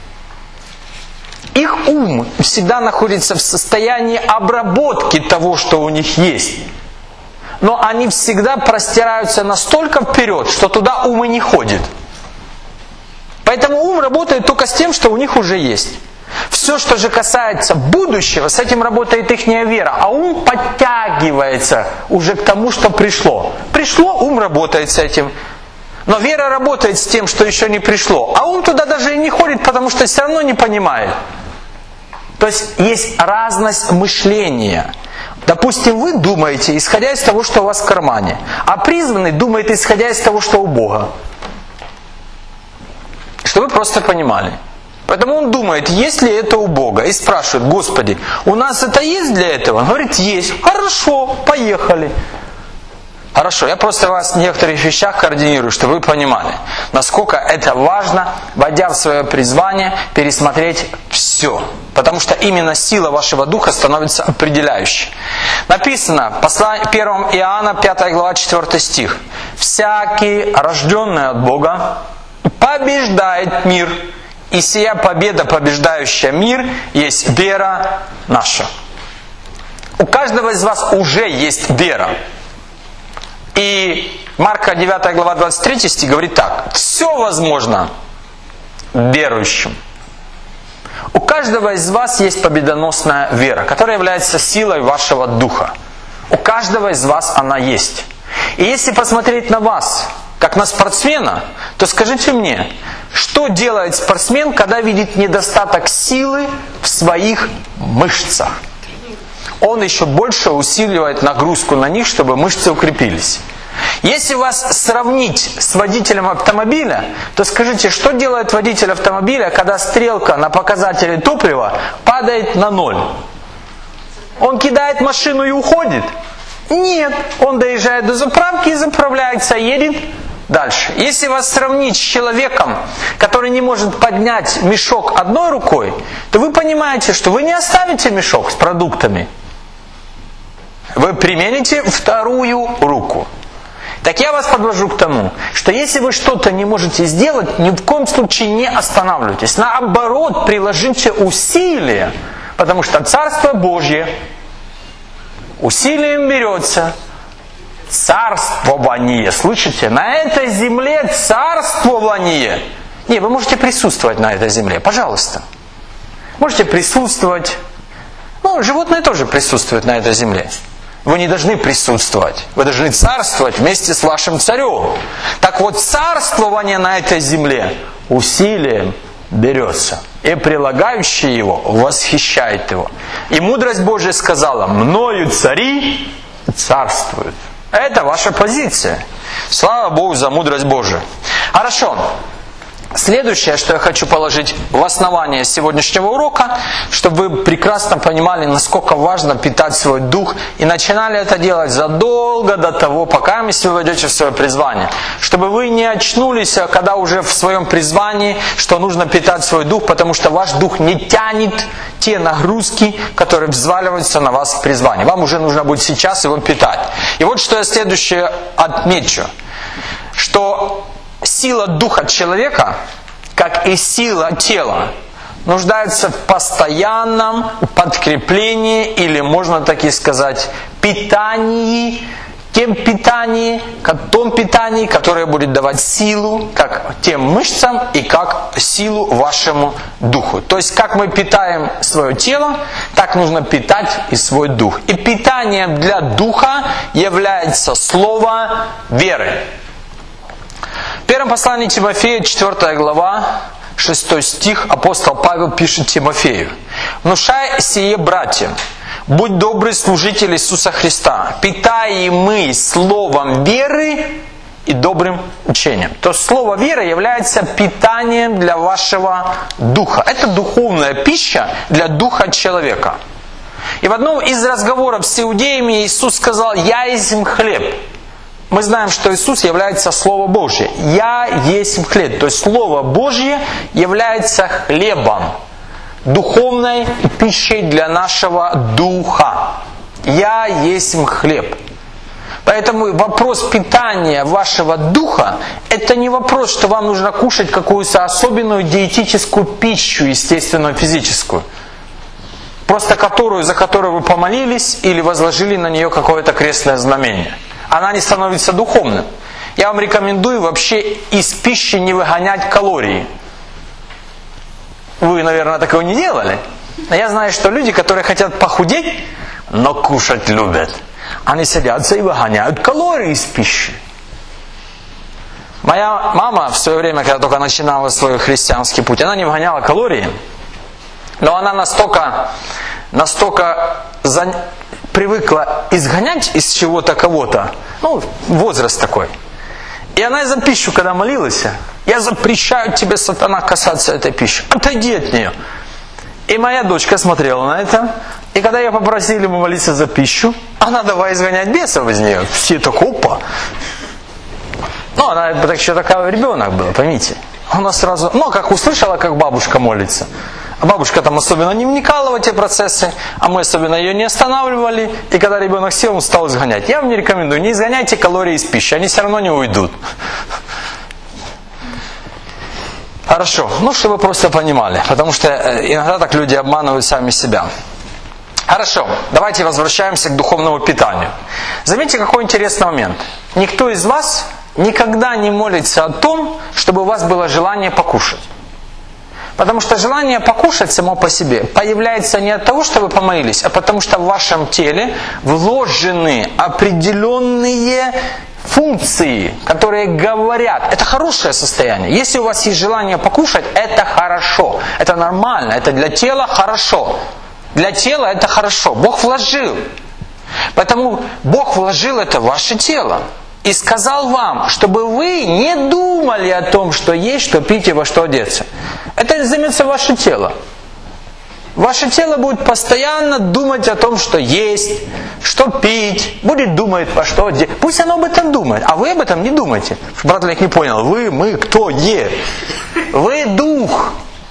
Их ум всегда находится в состоянии обработки того, что у них есть. Но они всегда простираются настолько вперед, что туда ум и не ходит. Поэтому ум работает только с тем, что у них уже есть. Все, что же касается будущего, с этим работает ихняя вера. А ум подтягивается уже к тому, что пришло. Пришло, ум работает с этим. Но вера работает с тем, что еще не пришло. А ум туда даже и не ходит, потому что все равно не понимает. То есть есть разность мышления. Допустим, вы думаете, исходя из того, что у вас в кармане. А призванный думает, исходя из того, что у Бога. Чтобы вы просто понимали. Поэтому он думает, есть ли это у Бога. И спрашивает: Господи, у нас это есть для этого? Он говорит: есть. Хорошо, поехали. Хорошо, я просто вас в некоторых вещах координирую, чтобы вы понимали, насколько это важно, войдя в свое призвание, пересмотреть все. Потому что именно сила вашего духа становится определяющей. Написано, первое Иоанна, пятая глава, четвёртый стих. «Всякий, рожденный от Бога, побеждает мир, и сия победа, побеждающая мир, есть вера наша». У каждого из вас уже есть вера. И Марка девятая глава двадцать третий стих говорит так: «Все возможно верующим». У каждого из вас есть победоносная вера, которая является силой вашего духа. У каждого из вас она есть. И если посмотреть на вас, как на спортсмена, то скажите мне, что делает спортсмен, когда видит недостаток силы в своих мышцах? Он еще больше усиливает нагрузку на них, чтобы мышцы укрепились. Если вас сравнить с водителем автомобиля, то скажите, что делает водитель автомобиля, когда стрелка на показателе топлива падает на ноль? Он кидает машину и уходит? Нет, он доезжает до заправки и заправляется, едет дальше. Если вас сравнить с человеком, который не может поднять мешок одной рукой, то вы понимаете, что вы не оставите мешок с продуктами. Вы примените вторую руку. Так я вас подвожу к тому, что если вы что-то не можете сделать, ни в коем случае не останавливайтесь. Наоборот, приложите усилия, потому что Царство Божье усилием берется. Царствование, слышите? На этой земле царствование. Не, вы можете присутствовать на этой земле, пожалуйста. Можете присутствовать. Ну, животные тоже присутствуют на этой земле. Вы не должны присутствовать. Вы должны царствовать вместе с вашим царем. Так вот, царствование на этой земле усилием берется. И прилагающий его восхищает его. И мудрость Божия сказала: мною цари царствуют. Это ваша позиция. Слава Богу за мудрость Божию. Хорошо. Следующее, что я хочу положить в основание сегодняшнего урока, чтобы вы прекрасно понимали, насколько важно питать свой дух, и начинали это делать задолго до того, пока вы войдете в свое призвание. Чтобы вы не очнулись, когда уже в своем призвании, что нужно питать свой дух, потому что ваш дух не тянет те нагрузки, которые взваливаются на вас в призвании. Вам уже нужно будет сейчас его питать. И вот что я следующее отмечу, что сила духа человека, как и сила тела, нуждается в постоянном подкреплении, или можно так и сказать, питании, тем питании, том питании, которое будет давать силу как тем мышцам и как силу вашему духу. То есть, как мы питаем свое тело, так нужно питать и свой дух. И питанием для духа является слово веры. В первом послании Тимофея, четвёртая глава, шестой стих, апостол Павел пишет Тимофею: «Внушай сие братьям, будь добрый служитель Иисуса Христа, питаемый словом веры и добрым учением». То есть слово веры является питанием для вашего духа. Это духовная пища для духа человека. И в одном из разговоров с иудеями Иисус сказал: «Я есть хлеб». Мы знаем, что Иисус является Слово Божье. «Я есть хлеб». То есть Слово Божье является хлебом, духовной пищей для нашего духа. «Я есть хлеб». Поэтому вопрос питания вашего духа – это не вопрос, что вам нужно кушать какую-то особенную диетическую пищу, естественную, физическую, просто которую, за которую вы помолились или возложили на нее какое-то крестное знамение. Она не становится духовным. Я вам рекомендую вообще из пищи не выгонять калории. Вы, наверное, такого не делали. Но я знаю, что люди, которые хотят похудеть, но кушать любят, они садятся и выгоняют калории из пищи. Моя мама в свое время, когда только начинала свой христианский путь, она не выгоняла калории, но она настолько, настолько за... привыкла изгонять из чего-то кого-то, ну, возраст такой. И она за пищу, когда молилась, Я запрещаю тебе, сатана, касаться этой пищи. Отойди от нее. И моя дочка смотрела на это. И когда ее попросили молиться за пищу, она давай изгонять бесов из нее. Все так, опа. Ну, она так, еще такая ребенок был, поймите. Она сразу, ну, как услышала, как бабушка молится. А бабушка там особенно не вникала в эти процессы, а мы особенно ее не останавливали. И когда ребенок сел, он стал изгонять. Я вам не рекомендую, не изгоняйте калории из пищи, они все равно не уйдут. Хорошо, ну, чтобы вы просто понимали, потому что иногда так люди обманывают сами себя. Хорошо, давайте возвращаемся к духовному питанию. Заметьте, какой интересный момент. Никто из вас никогда не молится о том, чтобы у вас было желание покушать. Потому что желание покушать само по себе появляется не от того, что вы помолились, а потому что в вашем теле вложены определенные функции, которые говорят. Это хорошее состояние. Если у вас есть желание покушать, это хорошо. Это нормально. Это для тела хорошо. Для тела это хорошо. Бог вложил. Поэтому Бог вложил это в ваше тело. И сказал вам, чтобы вы не думали о том, что есть, что пить и во что одеться. Это займется ваше тело. Ваше тело будет постоянно думать о том, что есть, что пить, будет думать, во что одеться. Пусть оно об этом думает, а вы об этом не думайте. Брат Олег не понял, вы, мы, кто, е. Вы дух.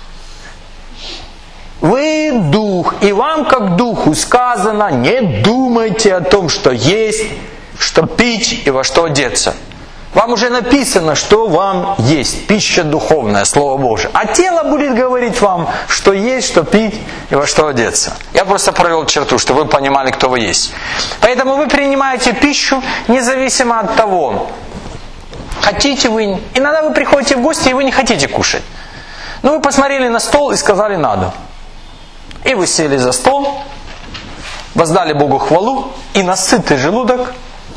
Вы дух. И вам, как духу, сказано, не думайте о том, что есть, что пить и во что одеться. Вам уже написано, что вам есть. Пища духовная, Слово Божие. А тело будет говорить вам, что есть, что пить и во что одеться. Я просто провел черту, чтобы вы понимали, кто вы есть. Поэтому вы принимаете пищу независимо от того, хотите вы. Иногда вы приходите в гости, и вы не хотите кушать. Но вы посмотрели на стол и сказали надо. И вы сели за стол, воздали Богу хвалу, и на сытый желудок.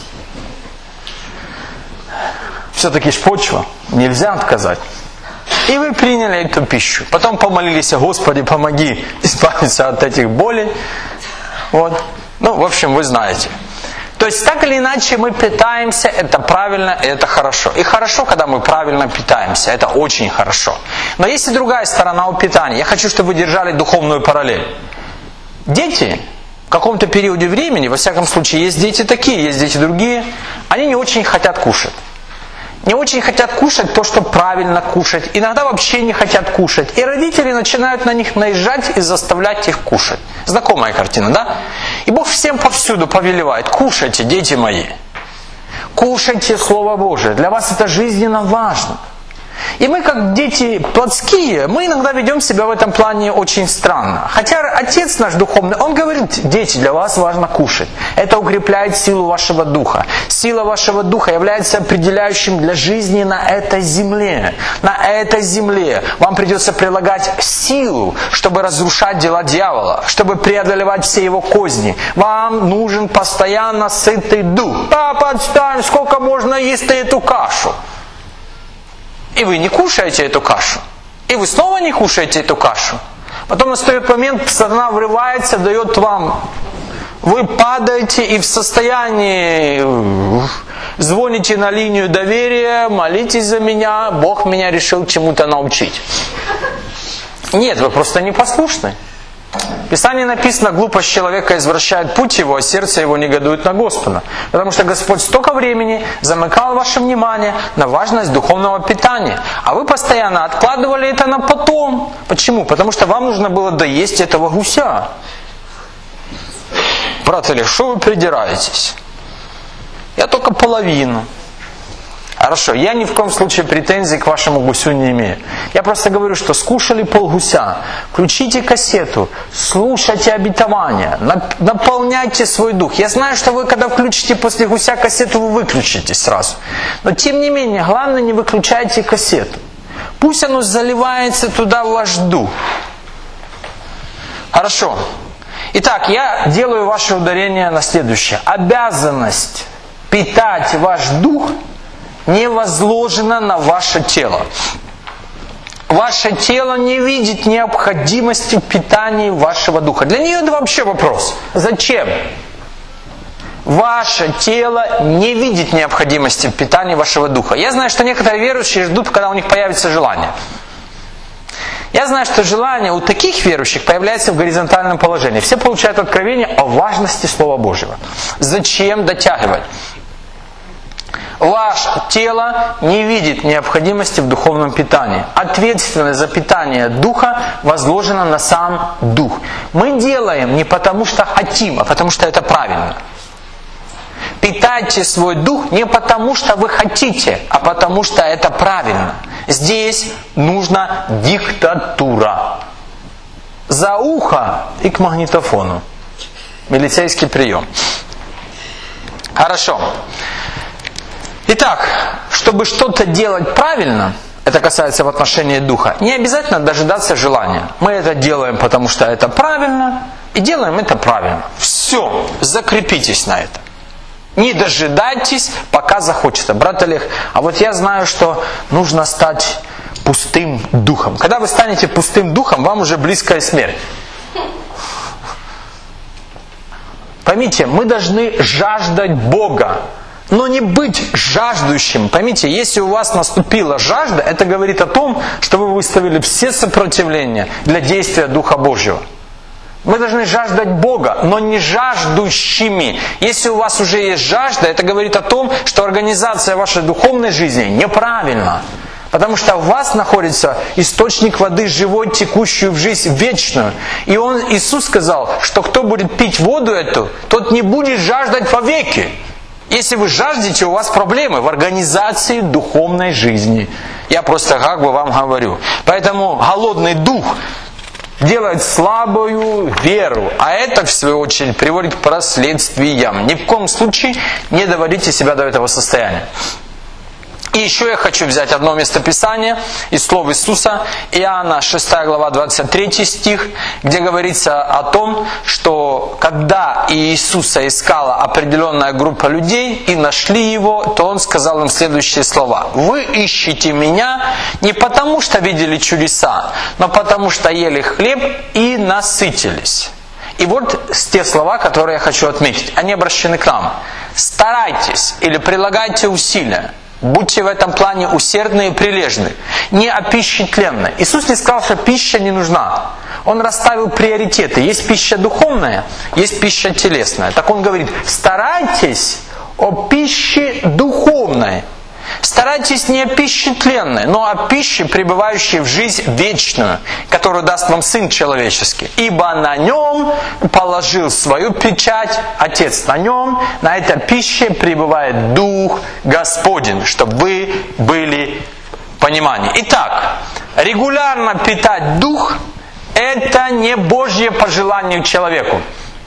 Все-таки ж почва, нельзя отказать. И вы приняли эту пищу. Потом помолились: Господи, помоги избавиться от этих болей. Вот. Ну, в общем, вы знаете. То есть, так или иначе, мы питаемся, это правильно, и это хорошо. И хорошо, когда мы правильно питаемся, это очень хорошо. Но есть и другая сторона у питания. Я хочу, чтобы вы держали духовную параллель. Дети в каком-то периоде времени, во всяком случае, есть дети такие, есть дети другие, они не очень хотят кушать. Не очень хотят кушать то, что правильно кушать. Иногда вообще не хотят кушать. И родители начинают на них наезжать и заставлять их кушать. Знакомая картина, да? И Бог всем повсюду повелевает: кушайте, дети мои. Кушайте Слово Божие. Для вас это жизненно важно. И мы, как дети плотские, мы иногда ведем себя в этом плане очень странно. Хотя Отец наш духовный, Он говорит: дети, для вас важно кушать. Это укрепляет силу вашего духа. Сила вашего духа является определяющим для жизни на этой земле. На этой земле вам придется прилагать силу, чтобы разрушать дела дьявола, чтобы преодолевать все его козни. Вам нужен постоянно сытый дух. Папа, отстань, сколько можно есть эту кашу? И вы не кушаете эту кашу. И вы снова не кушаете эту кашу. Потом настает момент, сатана врывается, дает вам. Вы падаете и в состоянии звоните на линию доверия, молитесь за меня, Бог меня решил чему-то научить. Нет, вы просто непослушны. В Писании написано: глупость человека извращает путь его, а сердце его негодует на Господа. Потому что Господь столько времени замыкал ваше внимание на важность духовного питания. А вы постоянно откладывали это на потом. Почему? Потому что вам нужно было доесть этого гуся. Брат Олег, что вы придираетесь? Я только половину. Хорошо, я ни в коем случае претензий к вашему гусю не имею. Я просто говорю, что скушали полгуся, включите кассету, слушайте обетования, наполняйте свой дух. Я знаю, что вы, когда включите после гуся кассету, вы выключите сразу. Но тем не менее, главное, не выключайте кассету. Пусть оно заливается туда в ваш дух. Хорошо. Итак, я делаю ваше ударение на следующее. Обязанность питать ваш дух не возложено на ваше тело. Ваше тело не видит необходимости в питании вашего духа. Для нее это вообще вопрос. Зачем? ваше тело не видит необходимости в питании вашего духа. Я знаю, что некоторые верующие ждут, когда у них появится желание. Я знаю, что желание у таких верующих появляется в горизонтальном положении. Все получают откровение о важности Слова Божьего. Зачем дотягивать? Ваше тело не видит необходимости в духовном питании. Ответственность за питание духа возложена на сам дух. Мы делаем не потому, что хотим, а потому, что это правильно. Питайте свой дух не потому, что вы хотите, а потому, что это правильно. Здесь нужна диктатура. За ухо и к магнитофону. Милицейский прием. Хорошо. Итак, чтобы что-то делать правильно, это касается в отношении духа, не обязательно дожидаться желания. Мы это делаем, потому что это правильно, и делаем это правильно. Все, закрепитесь на этом. Не дожидайтесь, пока захочется. Брат Олег, а вот я знаю, что нужно стать пустым духом. Когда вы станете пустым духом, вам уже близкая смерть. Поймите, мы должны жаждать Бога, но не быть жаждущим. Поймите, если у вас наступила жажда, это говорит о том, что вы выставили все сопротивления для действия Духа Божьего. Мы должны жаждать Бога, но не жаждущими. Если у вас уже есть жажда, это говорит о том, что организация вашей духовной жизни неправильна. Потому что в вас находится источник воды живой, текущую в жизнь вечную. И он, Иисус сказал, что кто будет пить воду эту, тот не будет жаждать вовеки. Если вы жаждете, у вас проблемы в организации духовной жизни. Я просто как бы вам говорю. Поэтому голодный дух делает слабую веру. А это, в свою очередь, приводит к последствиям. Ни в коем случае не доводите себя до этого состояния. И еще я хочу взять одно местописание из слов Иисуса, Иоанна шестая глава двадцать третий стих, где говорится о том, что когда Иисуса искала определенная группа людей и нашли Его, то Он сказал им следующие слова. «Вы ищете Меня не потому, что видели чудеса, но потому, что ели хлеб и насытились». И вот те слова, которые я хочу отметить, они обращены к нам. Старайтесь или прилагайте усилия. Будьте в этом плане усердны и прилежны. Не о пище тленной. Иисус не сказал, что пища не нужна. Он расставил приоритеты. Есть пища духовная, есть пища телесная. Так Он говорит, старайтесь о пище духовной. Старайтесь не о пище тленной, но о пище, пребывающей в жизнь вечную, которую даст вам Сын Человеческий. Ибо на нем положил свою печать Отец. На нем, на этой пище пребывает Дух Господень, чтобы вы были в понимании. Итак, регулярно питать Дух – это не Божье пожелание человеку.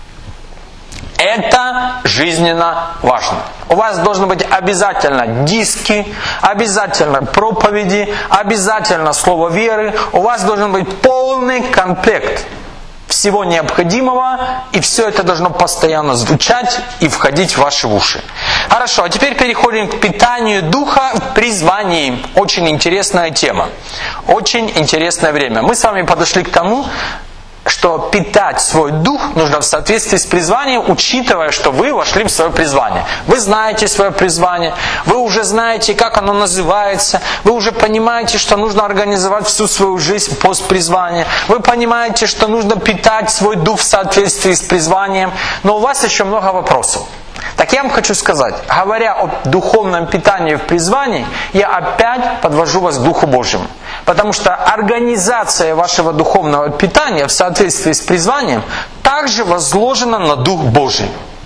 Это жизненно важно. У вас должны быть обязательно диски, обязательно проповеди, обязательно слово веры. У вас должен быть полный комплект всего необходимого, и все это должно постоянно звучать и входить в ваши уши. Хорошо, а теперь переходим к питанию духа в призвании. Очень интересная тема. Очень интересное время. Мы с вами подошли к тому, что питать свой дух нужно в соответствии с призванием, учитывая, что вы вошли в свое призвание. Вы знаете свое призвание, вы уже знаете, как оно называется, вы уже понимаете, что нужно организовать всю свою жизнь после призвания, вы понимаете, что нужно питать свой дух в соответствии с призванием, но у вас еще много вопросов. Так я вам хочу сказать, говоря о духовном питании в призвании, я опять подвожу вас к Духу Божьему. Потому что организация вашего духовного питания в соответствии с призванием также возложена на Дух Божий.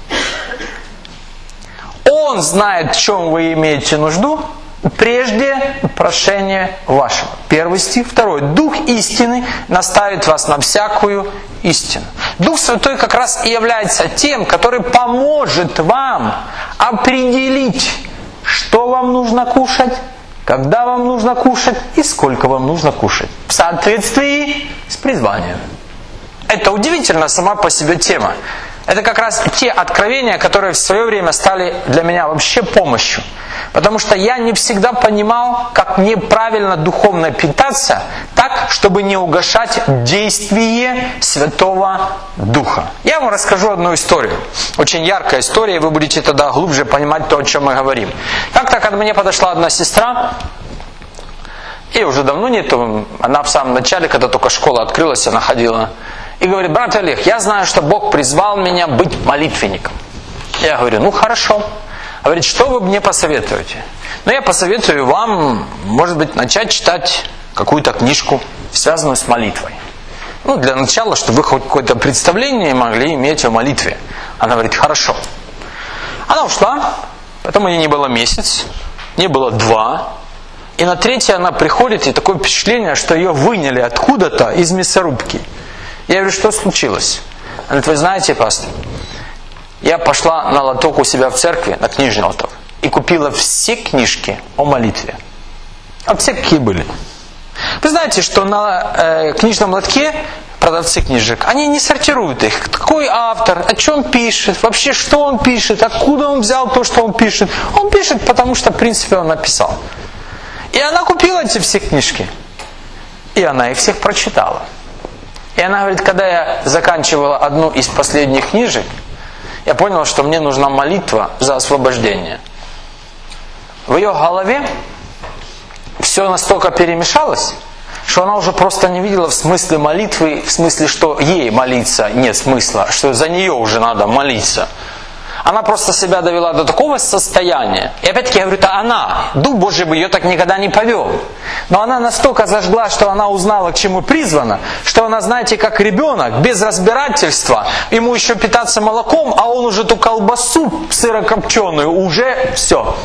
Он знает, в чем вы имеете нужду, прежде прошения вашего. Первый стих. Второй. Дух истины наставит вас на всякую истину. Дух Святой как раз и является тем, который поможет вам определить, что вам нужно кушать, когда вам нужно кушать и сколько вам нужно кушать. В соответствии с призванием. Это удивительно сама по себе тема. Это как раз те откровения, которые в свое время стали для меня вообще помощью. Потому что я не всегда понимал, как неправильно духовно питаться, так, чтобы не угашать действие Святого Духа. Я вам расскажу одну историю. Очень яркая история, и вы будете тогда глубже понимать то, о чем мы говорим. Как-то ко мне подошла одна сестра, и уже давно нету, она в самом начале, когда только школа открылась, она ходила, и говорит: брат Олег, я знаю, что Бог призвал меня быть молитвенником. Я говорю: ну хорошо. Говорит: что вы мне посоветуете? Ну, я посоветую вам, может быть, начать читать какую-то книжку, связанную с молитвой. Ну, для начала, чтобы вы хоть какое-то представление могли иметь о молитве. Она говорит: хорошо. Она ушла, потом ей не было месяц, не было два. И на третий она приходит, и такое впечатление, что ее выняли откуда-то из мясорубки. Я говорю: что случилось? Она говорит: вы знаете, пастор, я пошла на лоток у себя в церкви, на книжный лоток, и купила все книжки о молитве. А все какие были. Вы знаете, что на э, книжном лотке продавцы книжек, они не сортируют их. Какой автор, о чем пишет, вообще что он пишет, откуда он взял то, что он пишет. Он пишет, потому что, в принципе, он написал. И она купила эти все книжки. И она их всех прочитала. И она говорит: когда я заканчивала одну из последних книжек, я поняла, что мне нужна молитва за освобождение. В ее голове все настолько перемешалось, что она уже просто не видела в смысле молитвы, в смысле, что ей молиться нет смысла, что за нее уже надо молиться. Она просто себя довела до такого состояния. И опять-таки я говорю: это она. Дух Божий бы ее так никогда не повел. Но она настолько зажгла, что она узнала, к чему призвана, что она, знаете, как ребенок, без разбирательства, ему еще питаться молоком, а он уже ту колбасу сырокопченую, уже все.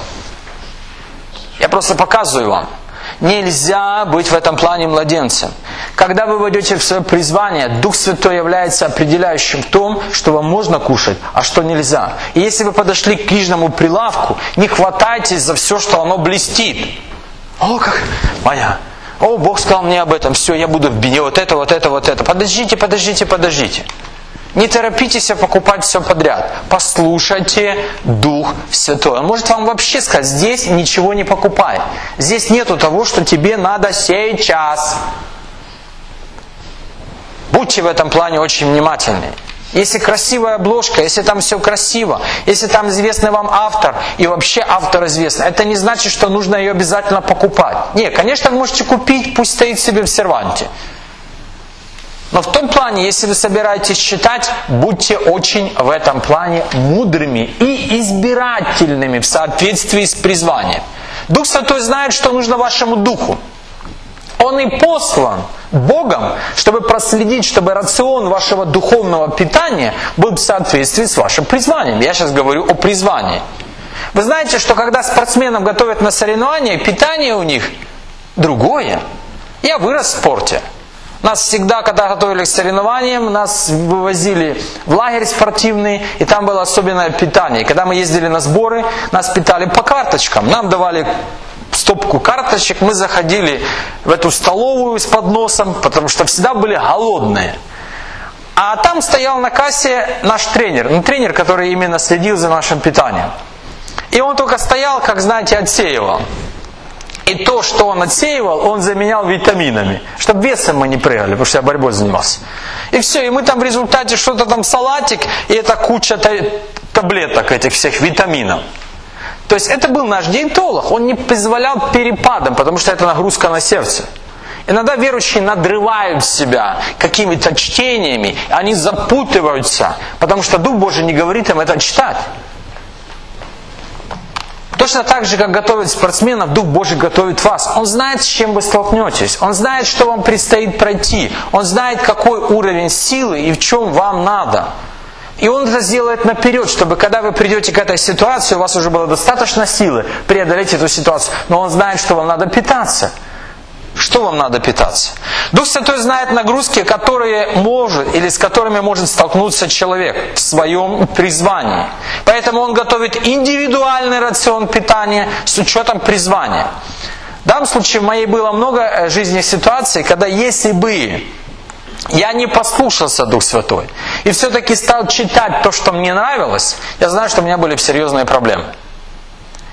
Я просто показываю вам. Нельзя быть в этом плане младенцем. Когда вы войдете в свое призвание, Дух Святой является определяющим в том, что вам можно кушать, а что нельзя. И если вы подошли к книжному прилавку, не хватайтесь за все, что оно блестит. О, как моя! О, Бог сказал мне об этом. Все, я буду в бине. Вот это, вот это, вот это. Подождите, подождите, подождите. Не торопитесь покупать все подряд. Послушайте Дух Святой. Он может вам вообще сказать: здесь ничего не покупай. Здесь нету того, что тебе надо сейчас. Будьте в этом плане очень внимательны. Если красивая обложка, если там все красиво, если там известный вам автор, и вообще автор известный, это не значит, что нужно ее обязательно покупать. Нет, конечно, вы можете купить, пусть стоит себе в серванте. Но в том плане, если вы собираетесь читать, будьте очень в этом плане мудрыми и избирательными в соответствии с призванием. Дух Святой знает, что нужно вашему духу. Он и послан Богом, чтобы проследить, чтобы рацион вашего духовного питания был в соответствии с вашим призванием. Я сейчас говорю о призвании. Вы знаете, что когда спортсменов готовят на соревнования, питание у них другое. Я вырос в спорте. Нас всегда, когда готовили к соревнованиям, нас вывозили в лагерь спортивный, и там было особенное питание. И когда мы ездили на сборы, нас питали по карточкам. Нам давали стопку карточек, мы заходили в эту столовую с подносом, потому что всегда были голодные. А там стоял на кассе наш тренер, ну, тренер, который именно следил за нашим питанием. И он только стоял, как, знаете, отсеивал. И то, что он отсеивал, он заменял витаминами. Чтобы весом мы не прыгали, потому что я борьбой занимался. И все, и мы там в результате что-то там салатик, и это куча таблеток этих всех витаминов. То есть это был наш диетолог. Он не позволял перепадам, потому что это нагрузка на сердце. Иногда верующие надрывают себя какими-то чтениями, они запутываются, потому что Дух Божий не говорит им это читать. Точно так же, как готовит спортсменов, Дух Божий готовит вас. Он знает, с чем вы столкнетесь. Он знает, что вам предстоит пройти. Он знает, какой уровень силы и в чем вам надо. И Он это сделает наперед, чтобы когда вы придете к этой ситуации, у вас уже было достаточно силы преодолеть эту ситуацию. Но Он знает, что вам надо питаться. Что вам надо питаться? Дух Святой знает нагрузки, которые может или с которыми может столкнуться человек в своем призвании. Поэтому Он готовит индивидуальный рацион питания с учетом призвания. В данном случае в моей было много жизненных ситуаций, когда если бы я не послушался Дух Святой и все-таки стал читать то, что мне нравилось, я знаю, что у меня были серьезные проблемы.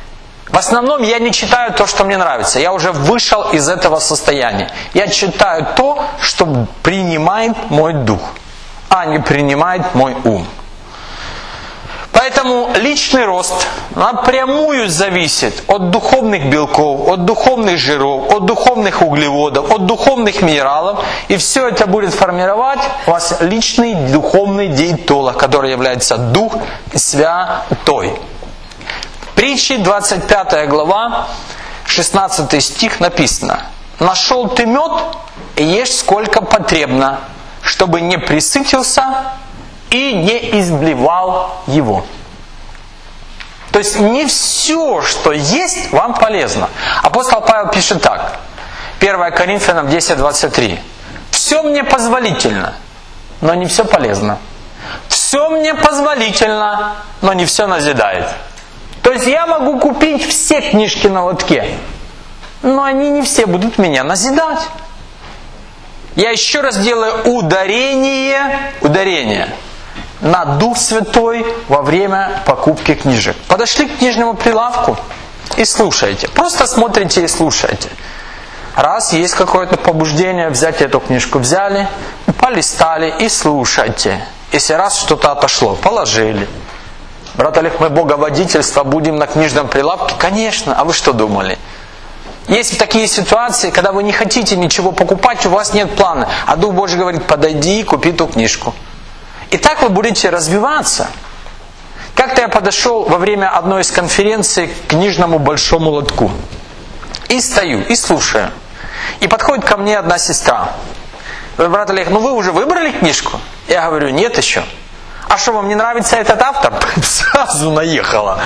В основном я не читаю то, что мне нравится. Я уже вышел из этого состояния. Я читаю то, что принимает мой дух, а не принимает мой ум. Поэтому личный рост напрямую зависит от духовных белков, от духовных жиров, от духовных углеводов, от духовных минералов. И все это будет формировать у вас личный духовный диетолог, который является Дух Святой. В притче двадцать пятая глава, шестнадцатый стих написано: «Нашел ты мед, и ешь сколько потребно, чтобы не пресытился и не изблевал его». То есть не все, что есть, вам полезно. Апостол Павел пишет так. первое Коринфянам десять двадцать три. «Все мне позволительно, но не все полезно. Все мне позволительно, но не все назидает». То есть я могу купить все книжки на лотке, но они не все будут меня назидать. Я еще раз делаю ударение, ударение на Дух Святой во время покупки книжек. Подошли к книжному прилавку и слушайте. Просто смотрите и слушайте. Раз есть какое-то побуждение взять эту книжку, взяли, полистали и слушайте. Если раз что-то отошло, положили. Брат Олег, мы боговодительство будем на книжном прилавке? Конечно, а вы что думали? Есть такие ситуации, когда вы не хотите ничего покупать, у вас нет плана, а Дух Божий говорит: подойди и купи ту книжку. И так вы будете развиваться. Как-то я подошел во время одной из конференций к книжному большому лотку. И стою, и слушаю. И подходит ко мне одна сестра. Говорит: брат Олег, ну вы уже выбрали книжку? Я говорю: нет еще. А что, вам не нравится этот автор? Сразу наехала.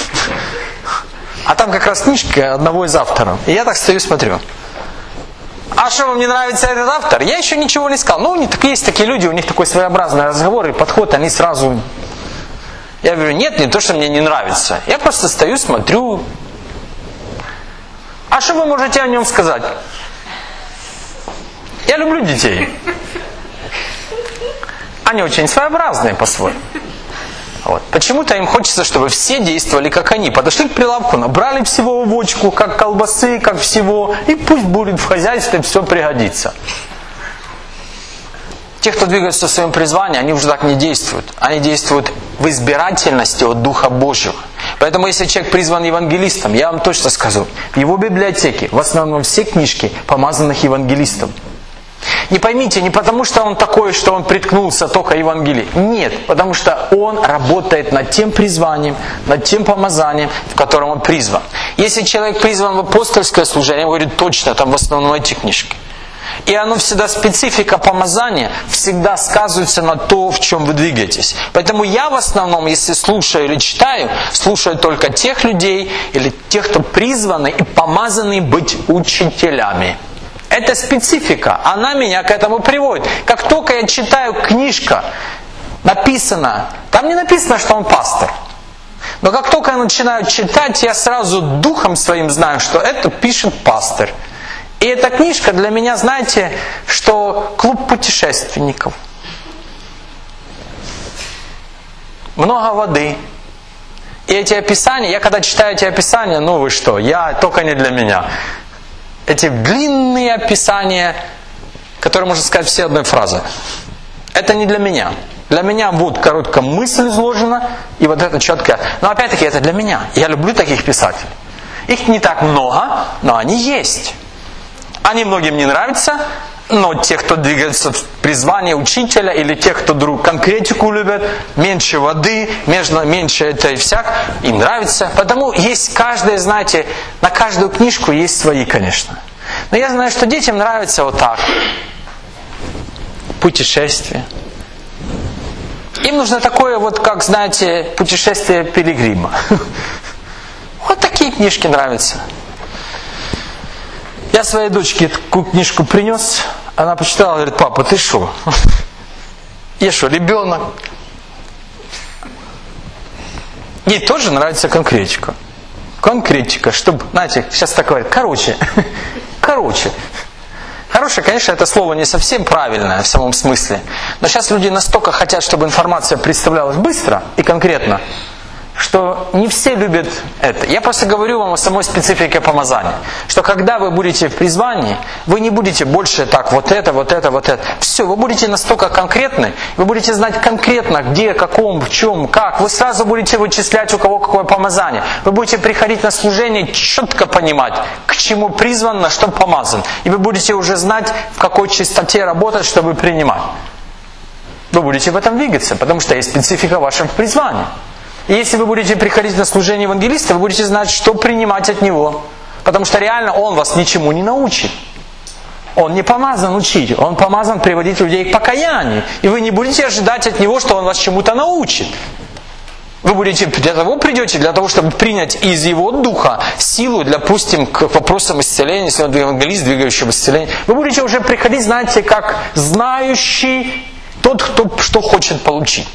А там как раз книжка одного из авторов. И я так стою и смотрю. А что, вам не нравится этот автор? Я еще ничего не сказал. Ну, у них есть такие люди, у них такой своеобразный разговор и подход, они сразу... Я говорю: нет, не то, что мне не нравится. Я просто стою, смотрю. А что вы можете о нем сказать? Я люблю детей. Они очень своеобразные по-своему. Вот. Почему-то им хочется, чтобы все действовали как они. Подошли к прилавку, набрали всего в бочку, как колбасы, как всего. И пусть будет в хозяйстве, все пригодится. Те, кто двигается в своем призвании, они уже так не действуют. Они действуют в избирательности от Духа Божьего. Поэтому если человек призван евангелистом, я вам точно скажу, в его библиотеке в основном все книжки помазанных евангелистов. Не поймите, не потому что он такой, что он приткнулся только Евангелии. Нет, потому что он работает над тем призванием, над тем помазанием, в котором он призван. Если человек призван в апостольское служение, он говорит: точно, там в основном эти книжки. И оно всегда, специфика помазания, всегда сказывается на то, в чем вы двигаетесь. Поэтому я в основном, если слушаю или читаю, слушаю только тех людей, или тех, кто призваны и помазаны быть учителями. Это специфика, она меня к этому приводит. Как только я читаю книжка, написано, там не написано, что он пастор. Но как только я начинаю читать, я сразу духом своим знаю, что это пишет пастор. И эта книжка для меня, знаете, что клуб путешественников. Много воды. И эти описания, я когда читаю эти описания, ну вы что, я только не для меня. Эти длинные описания, которые можно сказать все одной фразой. Это не для меня. Для меня вот короткая мысль изложена, и вот это четкое. Но опять-таки это для меня. Я люблю таких писателей. Их не так много, но они есть. Они многим не нравятся, но те, кто двигается в призвание учителя, или те, кто друг конкретику любят, меньше воды, меньше этой всяк, им нравится. Потому есть каждая, знаете, на каждую книжку есть свои, конечно. Но я знаю, что детям нравится вот так. Путешествие. Им нужно такое вот, как, знаете, путешествие пилигрима. Вот такие книжки нравятся. Я своей дочке такую книжку принес, она почитала, говорит: папа, ты что? Я что, ребенок? Ей тоже нравится конкретика. Конкретика, чтобы, знаете, сейчас так говорят, короче, короче. Хорошее, конечно, это слово не совсем правильное в самом смысле. Но сейчас люди настолько хотят, чтобы информация представлялась быстро и конкретно. что не все любят это. Я просто говорю вам о самой специфике помазания. Что когда вы будете в призвании, вы не будете больше так, вот это, вот это, вот это. Все, вы будете настолько конкретны, вы будете знать конкретно, где, каком, в чем, как. Вы сразу будете вычислять, у кого какое помазание. Вы будете приходить на служение, четко понимать, к чему призван, на что помазан. И вы будете уже знать, в какой частоте работать, чтобы принимать. Вы будете в этом двигаться, потому что есть специфика вашего призвания. И если вы будете приходить на служение евангелиста, вы будете знать, что принимать от него. Потому что реально он вас ничему не научит. Он не помазан учить, он помазан приводить людей к покаянию. И вы не будете ожидать от него, что он вас чему-то научит. Вы будете для того придете, для того, чтобы принять из его духа силу, допустим, к вопросам исцеления, если он евангелист, двигающий в исцеление. Вы будете уже приходить, знаете, как знающий тот, кто что хочет получить.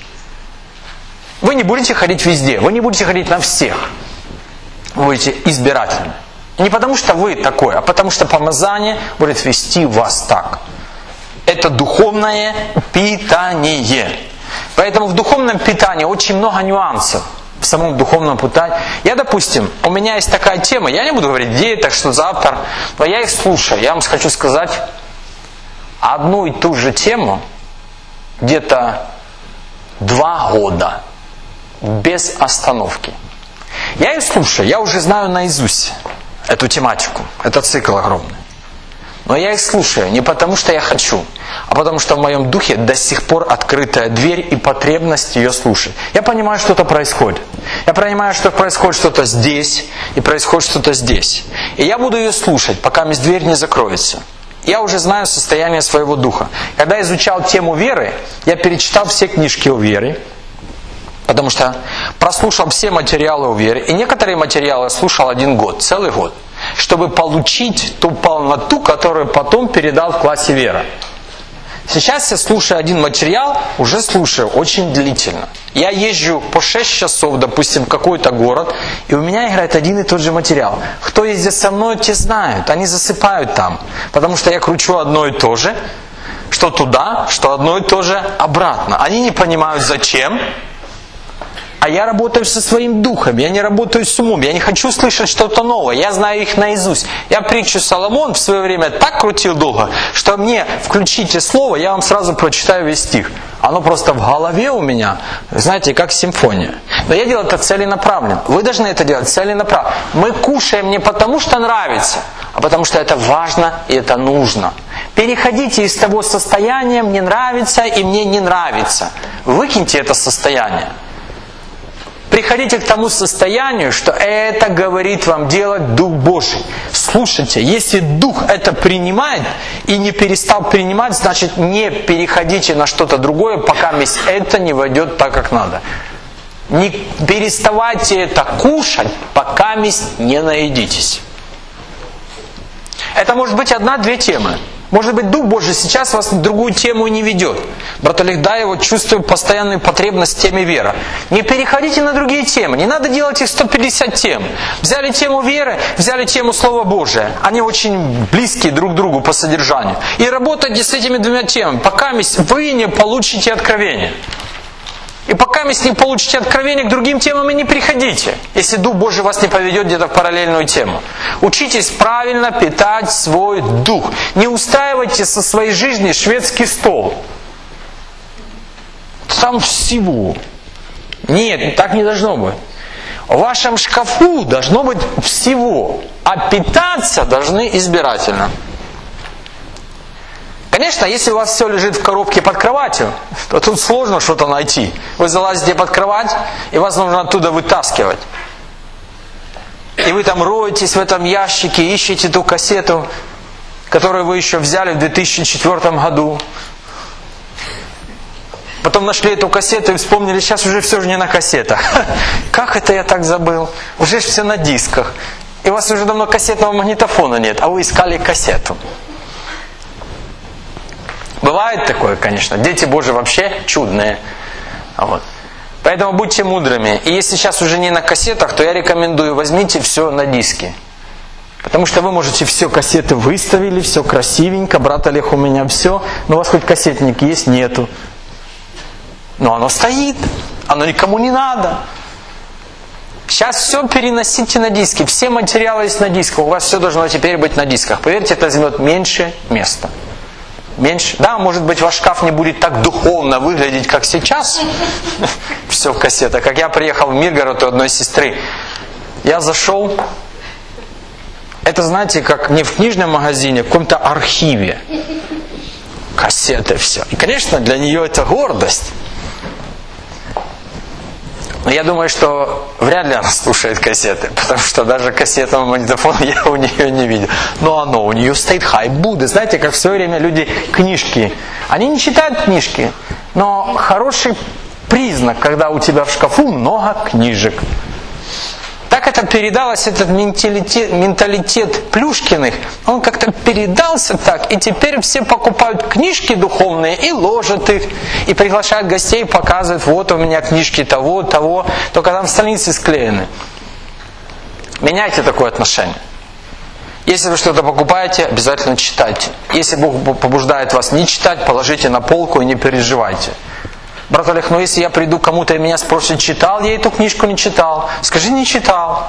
Вы не будете ходить везде, вы не будете ходить на всех. Вы будете избирательны. Не потому что вы такой, а потому что помазание будет вести вас так. Это духовное питание. Поэтому в духовном питании очень много нюансов. В самом духовном питании. Я, допустим, у меня есть такая тема, я не буду говорить, где это, что за автор, но я их слушаю. Я вам хочу сказать одну и ту же тему где-то два года. Без остановки. Я их слушаю, я уже знаю наизусть эту тематику, этот цикл огромный. Но я их слушаю не потому, что я хочу, а потому что в моем духе до сих пор открытая дверь и потребность ее слушать. Я понимаю, что-то происходит. Я понимаю, что происходит что-то здесь и происходит что-то здесь. И я буду ее слушать, пока дверь не закроется. Я уже знаю состояние своего духа. Когда я изучал тему веры, я перечитал все книжки о вере. Потому что прослушал все материалы о вере, и некоторые материалы слушал один год, целый год, чтобы получить ту полноту, которую потом передал в классе вера. Сейчас я слушаю один материал, уже слушаю очень длительно. Я езжу по шесть часов, допустим, в какой-то город, и у меня играет один и тот же материал. Кто ездит со мной, те знают, они засыпают там, потому что я кручу одно и то же, что туда, что одно и то же обратно. Они не понимают зачем. А я работаю со своим духом, я не работаю с умом, я не хочу слышать что-то новое, я знаю их наизусть. Я притчу Соломон в свое время так крутил долго, что мне включите слово, я вам сразу прочитаю весь стих. Оно просто в голове у меня, знаете, как симфония. Но я делаю это целенаправленно. Вы должны это делать целенаправленно. Мы кушаем не потому, что нравится, а потому что это важно и это нужно. Переходите из того состояния «мне нравится» и «мне не нравится». Выкиньте это состояние. Приходите к тому состоянию, что это говорит вам делать Дух Божий. Слушайте, если Дух это принимает и не перестал принимать, значит не переходите на что-то другое, пока это не войдет так, как надо. Не переставайте это кушать, пока не наедитесь. Это может быть одна-две темы. Может быть, Дух Божий сейчас вас в другую тему не ведет. Брат Олег, да, я вот чувствую постоянную потребность в теме веры. Не переходите на другие темы. Не надо делать их сто пятьдесят тем. Взяли тему веры, взяли тему Слова Божия. Они очень близкие друг к другу по содержанию. И работайте с этими двумя темами, пока вы не получите откровение. И пока вы не получите откровение, к другим темам и не приходите, если Дух Божий вас не поведет где-то в параллельную тему. Учитесь правильно питать свой дух. Не устраивайте со своей жизни шведский стол. Там всего. Нет, так не должно быть. В вашем шкафу должно быть всего, а питаться должны избирательно. Конечно, если у вас все лежит в коробке под кроватью, то тут сложно что-то найти. Вы залазите под кровать, и вас нужно оттуда вытаскивать. И вы там роетесь в этом ящике, ищете ту кассету, которую вы еще взяли в две тысячи четвёртом году. Потом нашли эту кассету и вспомнили, сейчас уже все же не на кассетах. Как это я так забыл? Уже все на дисках. И у вас уже давно кассетного магнитофона нет, а вы искали кассету. Бывает такое, конечно. Дети Божьи вообще чудные. Вот. Поэтому будьте мудрыми. И если сейчас уже не на кассетах, то я рекомендую, возьмите все на диски. Потому что вы можете все кассеты выставили, все красивенько. Брат Олег, у меня все. Но у вас хоть кассетник есть? Нету. Но оно стоит. Оно никому не надо. Сейчас все переносите на диски. Все материалы есть на дисках. У вас все должно теперь быть на дисках. Поверьте, это займет меньше места. Меньше. Да, может быть, ваш шкаф не будет так духовно выглядеть, как сейчас. Все в кассетах. Как я приехал в Миргород у одной сестры. Я зашел. Это, знаете, как не в книжном магазине, а в каком-то архиве. Кассеты, все. И, конечно, для нее это гордость. Но я думаю, что вряд ли она слушает кассеты, потому что даже кассетного магнитофона я у нее не видел. Но оно, у нее стоит хай Будды. Знаете, как в свое время люди книжки. Они не читают книжки, но хороший признак, когда у тебя в шкафу много книжек. Так это передалось, этот менталитет, менталитет Плюшкиных, он как-то передался так, и теперь все покупают книжки духовные и ложат их, и приглашают гостей, показывают, вот у меня книжки того, того, только там страницы склеены. Меняйте такое отношение. Если вы что-то покупаете, обязательно читайте. Если Бог побуждает вас не читать, положите на полку и не переживайте. Брат Олег, ну если я приду к кому-то и меня спросят, читал я эту книжку, не читал. Скажи, не читал.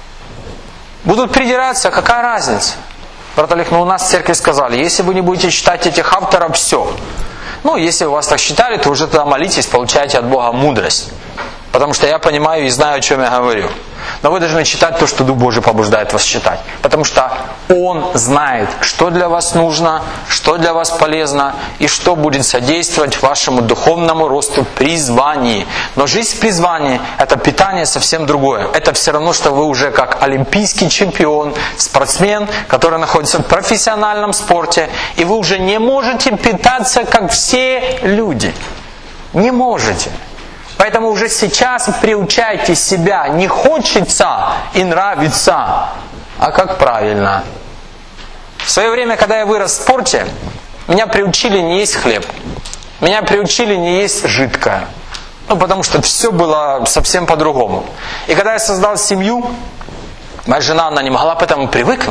Будут придираться, какая разница? Брат Олег, ну у нас в церкви сказали, если вы не будете читать этих авторов, все. Ну, если у вас так считали, то уже тогда молитесь, получаете от Бога мудрость. Потому что я понимаю и знаю, о чем я говорю. Но вы должны читать то, что Дух Божий побуждает вас читать. Потому что Он знает, что для вас нужно, что для вас полезно и что будет содействовать вашему духовному росту в призвании. Но жизнь в призвании – это питание совсем другое. Это все равно, что вы уже как олимпийский чемпион, спортсмен, который находится в профессиональном спорте, и вы уже не можете питаться, как все люди. Не можете. Поэтому уже сейчас приучайте себя, не хочется и нравится, а как правильно. В свое время, когда я вырос в спорте, меня приучили не есть хлеб. Меня приучили не есть жидкое. Ну, потому что все было совсем по-другому. И когда я создал семью, моя жена, она не могла к этому привыкнуть.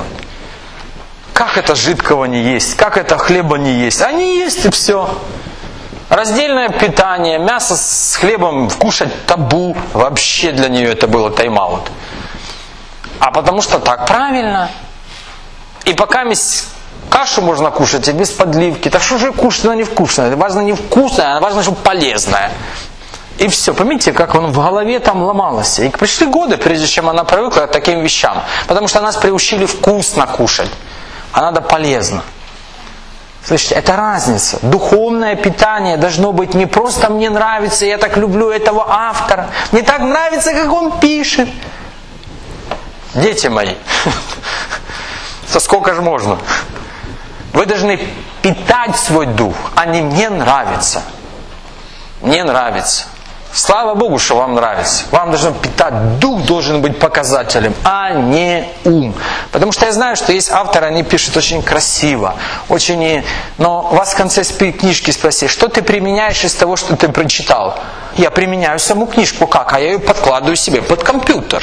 Как это жидкого не есть? Как это хлеба не есть? А не есть и все. Раздельное питание, мясо с хлебом кушать табу, вообще для нее это было тайм-аут. А потому что так правильно. И пока кашу можно кушать и без подливки, так что же кушать, она невкусная. Важно не вкусная, а важно, чтобы полезная. И все, помните, как он в голове там ломалось. И пришли годы, прежде чем она привыкла к таким вещам. Потому что нас приучили вкусно кушать, а надо полезно. Слышите, это разница. Духовное питание должно быть не просто «мне нравится, я так люблю этого автора». Мне так нравится, как он пишет. Дети мои, со сколько же можно? Вы должны питать свой дух, а не «мне нравится». Мне нравится. Слава Богу, что вам нравится. Вам должно питать, дух должен быть показателем, а не ум. Потому что я знаю, что есть авторы, они пишут очень красиво, очень... Но вас в конце книжки спросили, что ты применяешь из того, что ты прочитал? Я применяю саму книжку. Как? А я ее подкладываю себе под компьютер.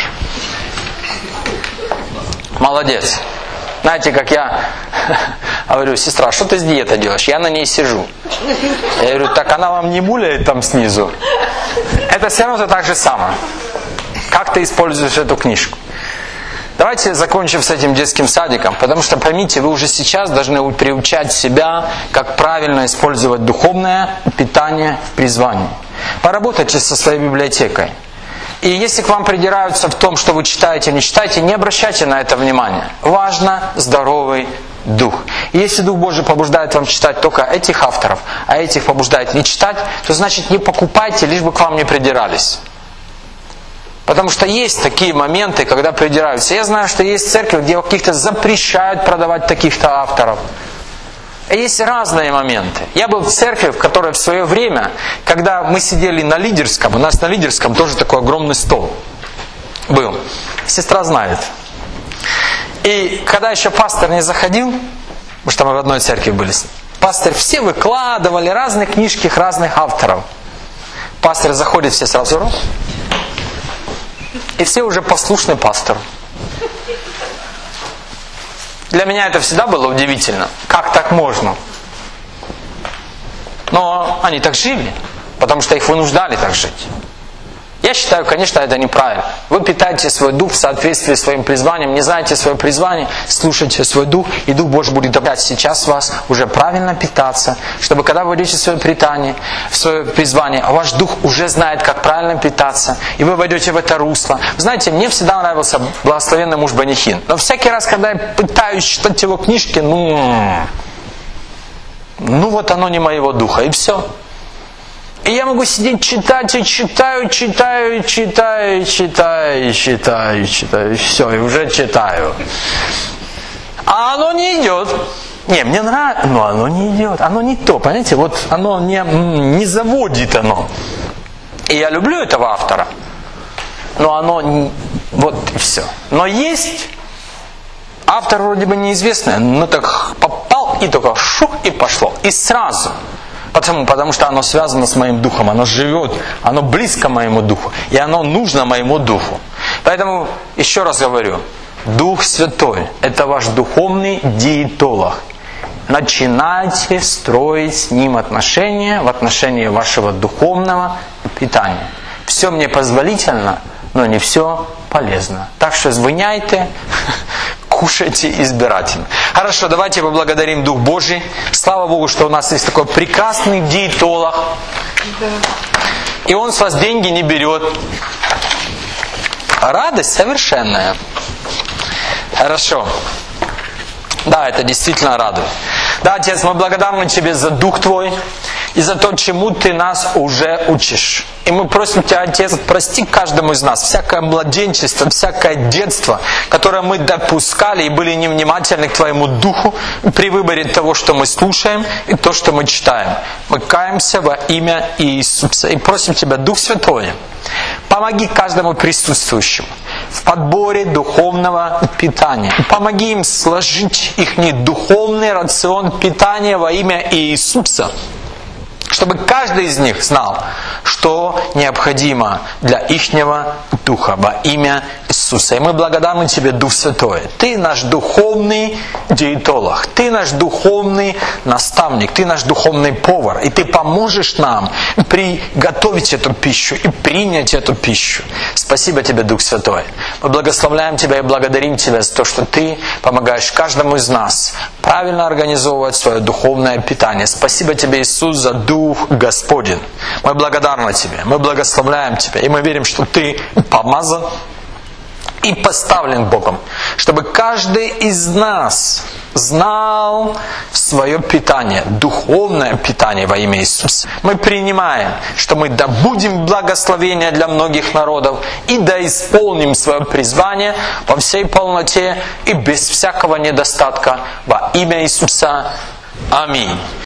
Молодец. Знаете, как я говорю, сестра, что ты с диетой делаешь? Я на ней сижу. Я говорю, так она вам не муляет там снизу? Это все равно так же самое. Как ты используешь эту книжку? Давайте закончим с этим детским садиком, потому что, поймите, вы уже сейчас должны приучать себя, как правильно использовать духовное питание в призвании. Поработайте со своей библиотекой. И если к вам придираются в том, что вы читаете, не читаете, не обращайте на это внимания. Важно здоровый дух. И если Дух Божий побуждает вам читать только этих авторов, а этих побуждает не читать, то значит не покупайте, лишь бы к вам не придирались. Потому что есть такие моменты, когда придираются. Я знаю, что есть церкви, где каких-то запрещают продавать таких-то авторов. Есть разные моменты. Я был в церкви, в которой в свое время, когда мы сидели на Лидерском, у нас на Лидерском тоже такой огромный стол был. Сестра знает. И когда еще пастор не заходил, потому что мы в одной церкви были, пастор все выкладывали разные книжки разных авторов. Пастор заходит, все сразу. И все уже послушны пастору. Для меня это всегда было удивительно. Как так можно? Но они так жили, потому что их вынуждали так жить. Я Я считаю, конечно, это неправильно. Вы питаете свой дух в соответствии с своим призванием, не знаете свое призвание, слушайте свой дух, и Дух Божий будет давать сейчас вас уже правильно питаться, чтобы когда вы идете в свое питание, в свое призвание, ваш дух уже знает, как правильно питаться, и вы войдете в это русло. Вы знаете, мне всегда нравился благословенный муж Банихин, но всякий раз, когда я пытаюсь читать его книжки, ну, ну вот оно не моего духа, и все. И я могу сидеть читать, и читаю, читаю, и читаю, и читаю, и читаю, и читаю, и все, и уже читаю. А оно не идет. Не, мне нравится, но оно не идет, оно не то, понимаете, вот оно не, не заводит оно. И я люблю этого автора, но оно, вот и все. Но есть автор вроде бы неизвестный, но так попал, и только шух, и пошло, и сразу. Почему? Потому что оно связано с моим духом, оно живет, оно близко моему духу, и оно нужно моему духу. Поэтому, еще раз говорю, Дух Святой – это ваш духовный диетолог. Начинайте строить с Ним отношения в отношении вашего духовного питания. Все мне позволительно, но не все полезно. Так что звоняйте, кушайте избирательно. Хорошо, давайте поблагодарим Дух Божий. Слава Богу, что у нас есть такой прекрасный диетолог. И он с вас деньги не берет. Радость совершенная. Хорошо. Да, это действительно радует. Да, Отец, мы благодарны Тебе за Дух Твой и за то, чему Ты нас уже учишь. И мы просим Тебя, Отец, прости каждому из нас всякое младенчество, всякое детство, которое мы допускали и были невнимательны к Твоему Духу при выборе того, что мы слушаем и то, что мы читаем. Мы каемся во имя Иисуса и просим Тебя, Дух Святой, помоги каждому присутствующему в подборе духовного питания. Помоги им сложить их духовный рацион питания во имя Иисуса, чтобы каждый из них знал, что необходимо для ихнего духа во имя Иисуса. И мы благодарны Тебе, Дух Святой. Ты наш духовный диетолог, Ты наш духовный наставник, Ты наш духовный повар. И Ты поможешь нам приготовить эту пищу и принять эту пищу. Спасибо Тебе, Дух Святой. Мы благословляем Тебя и благодарим Тебя за то, что Ты помогаешь каждому из нас правильно организовывать свое духовное питание. Спасибо Тебе, Иисус, за Дух Господень. Мы благодарны Тебе, мы благословляем Тебя, и мы верим, что Ты помазан и поставлен Богом, чтобы каждый из нас знал свое питание, духовное питание во имя Иисуса. Мы принимаем, что мы добудем благословение для многих народов и да исполним свое призвание во всей полноте и без всякого недостатка во имя Иисуса. Аминь.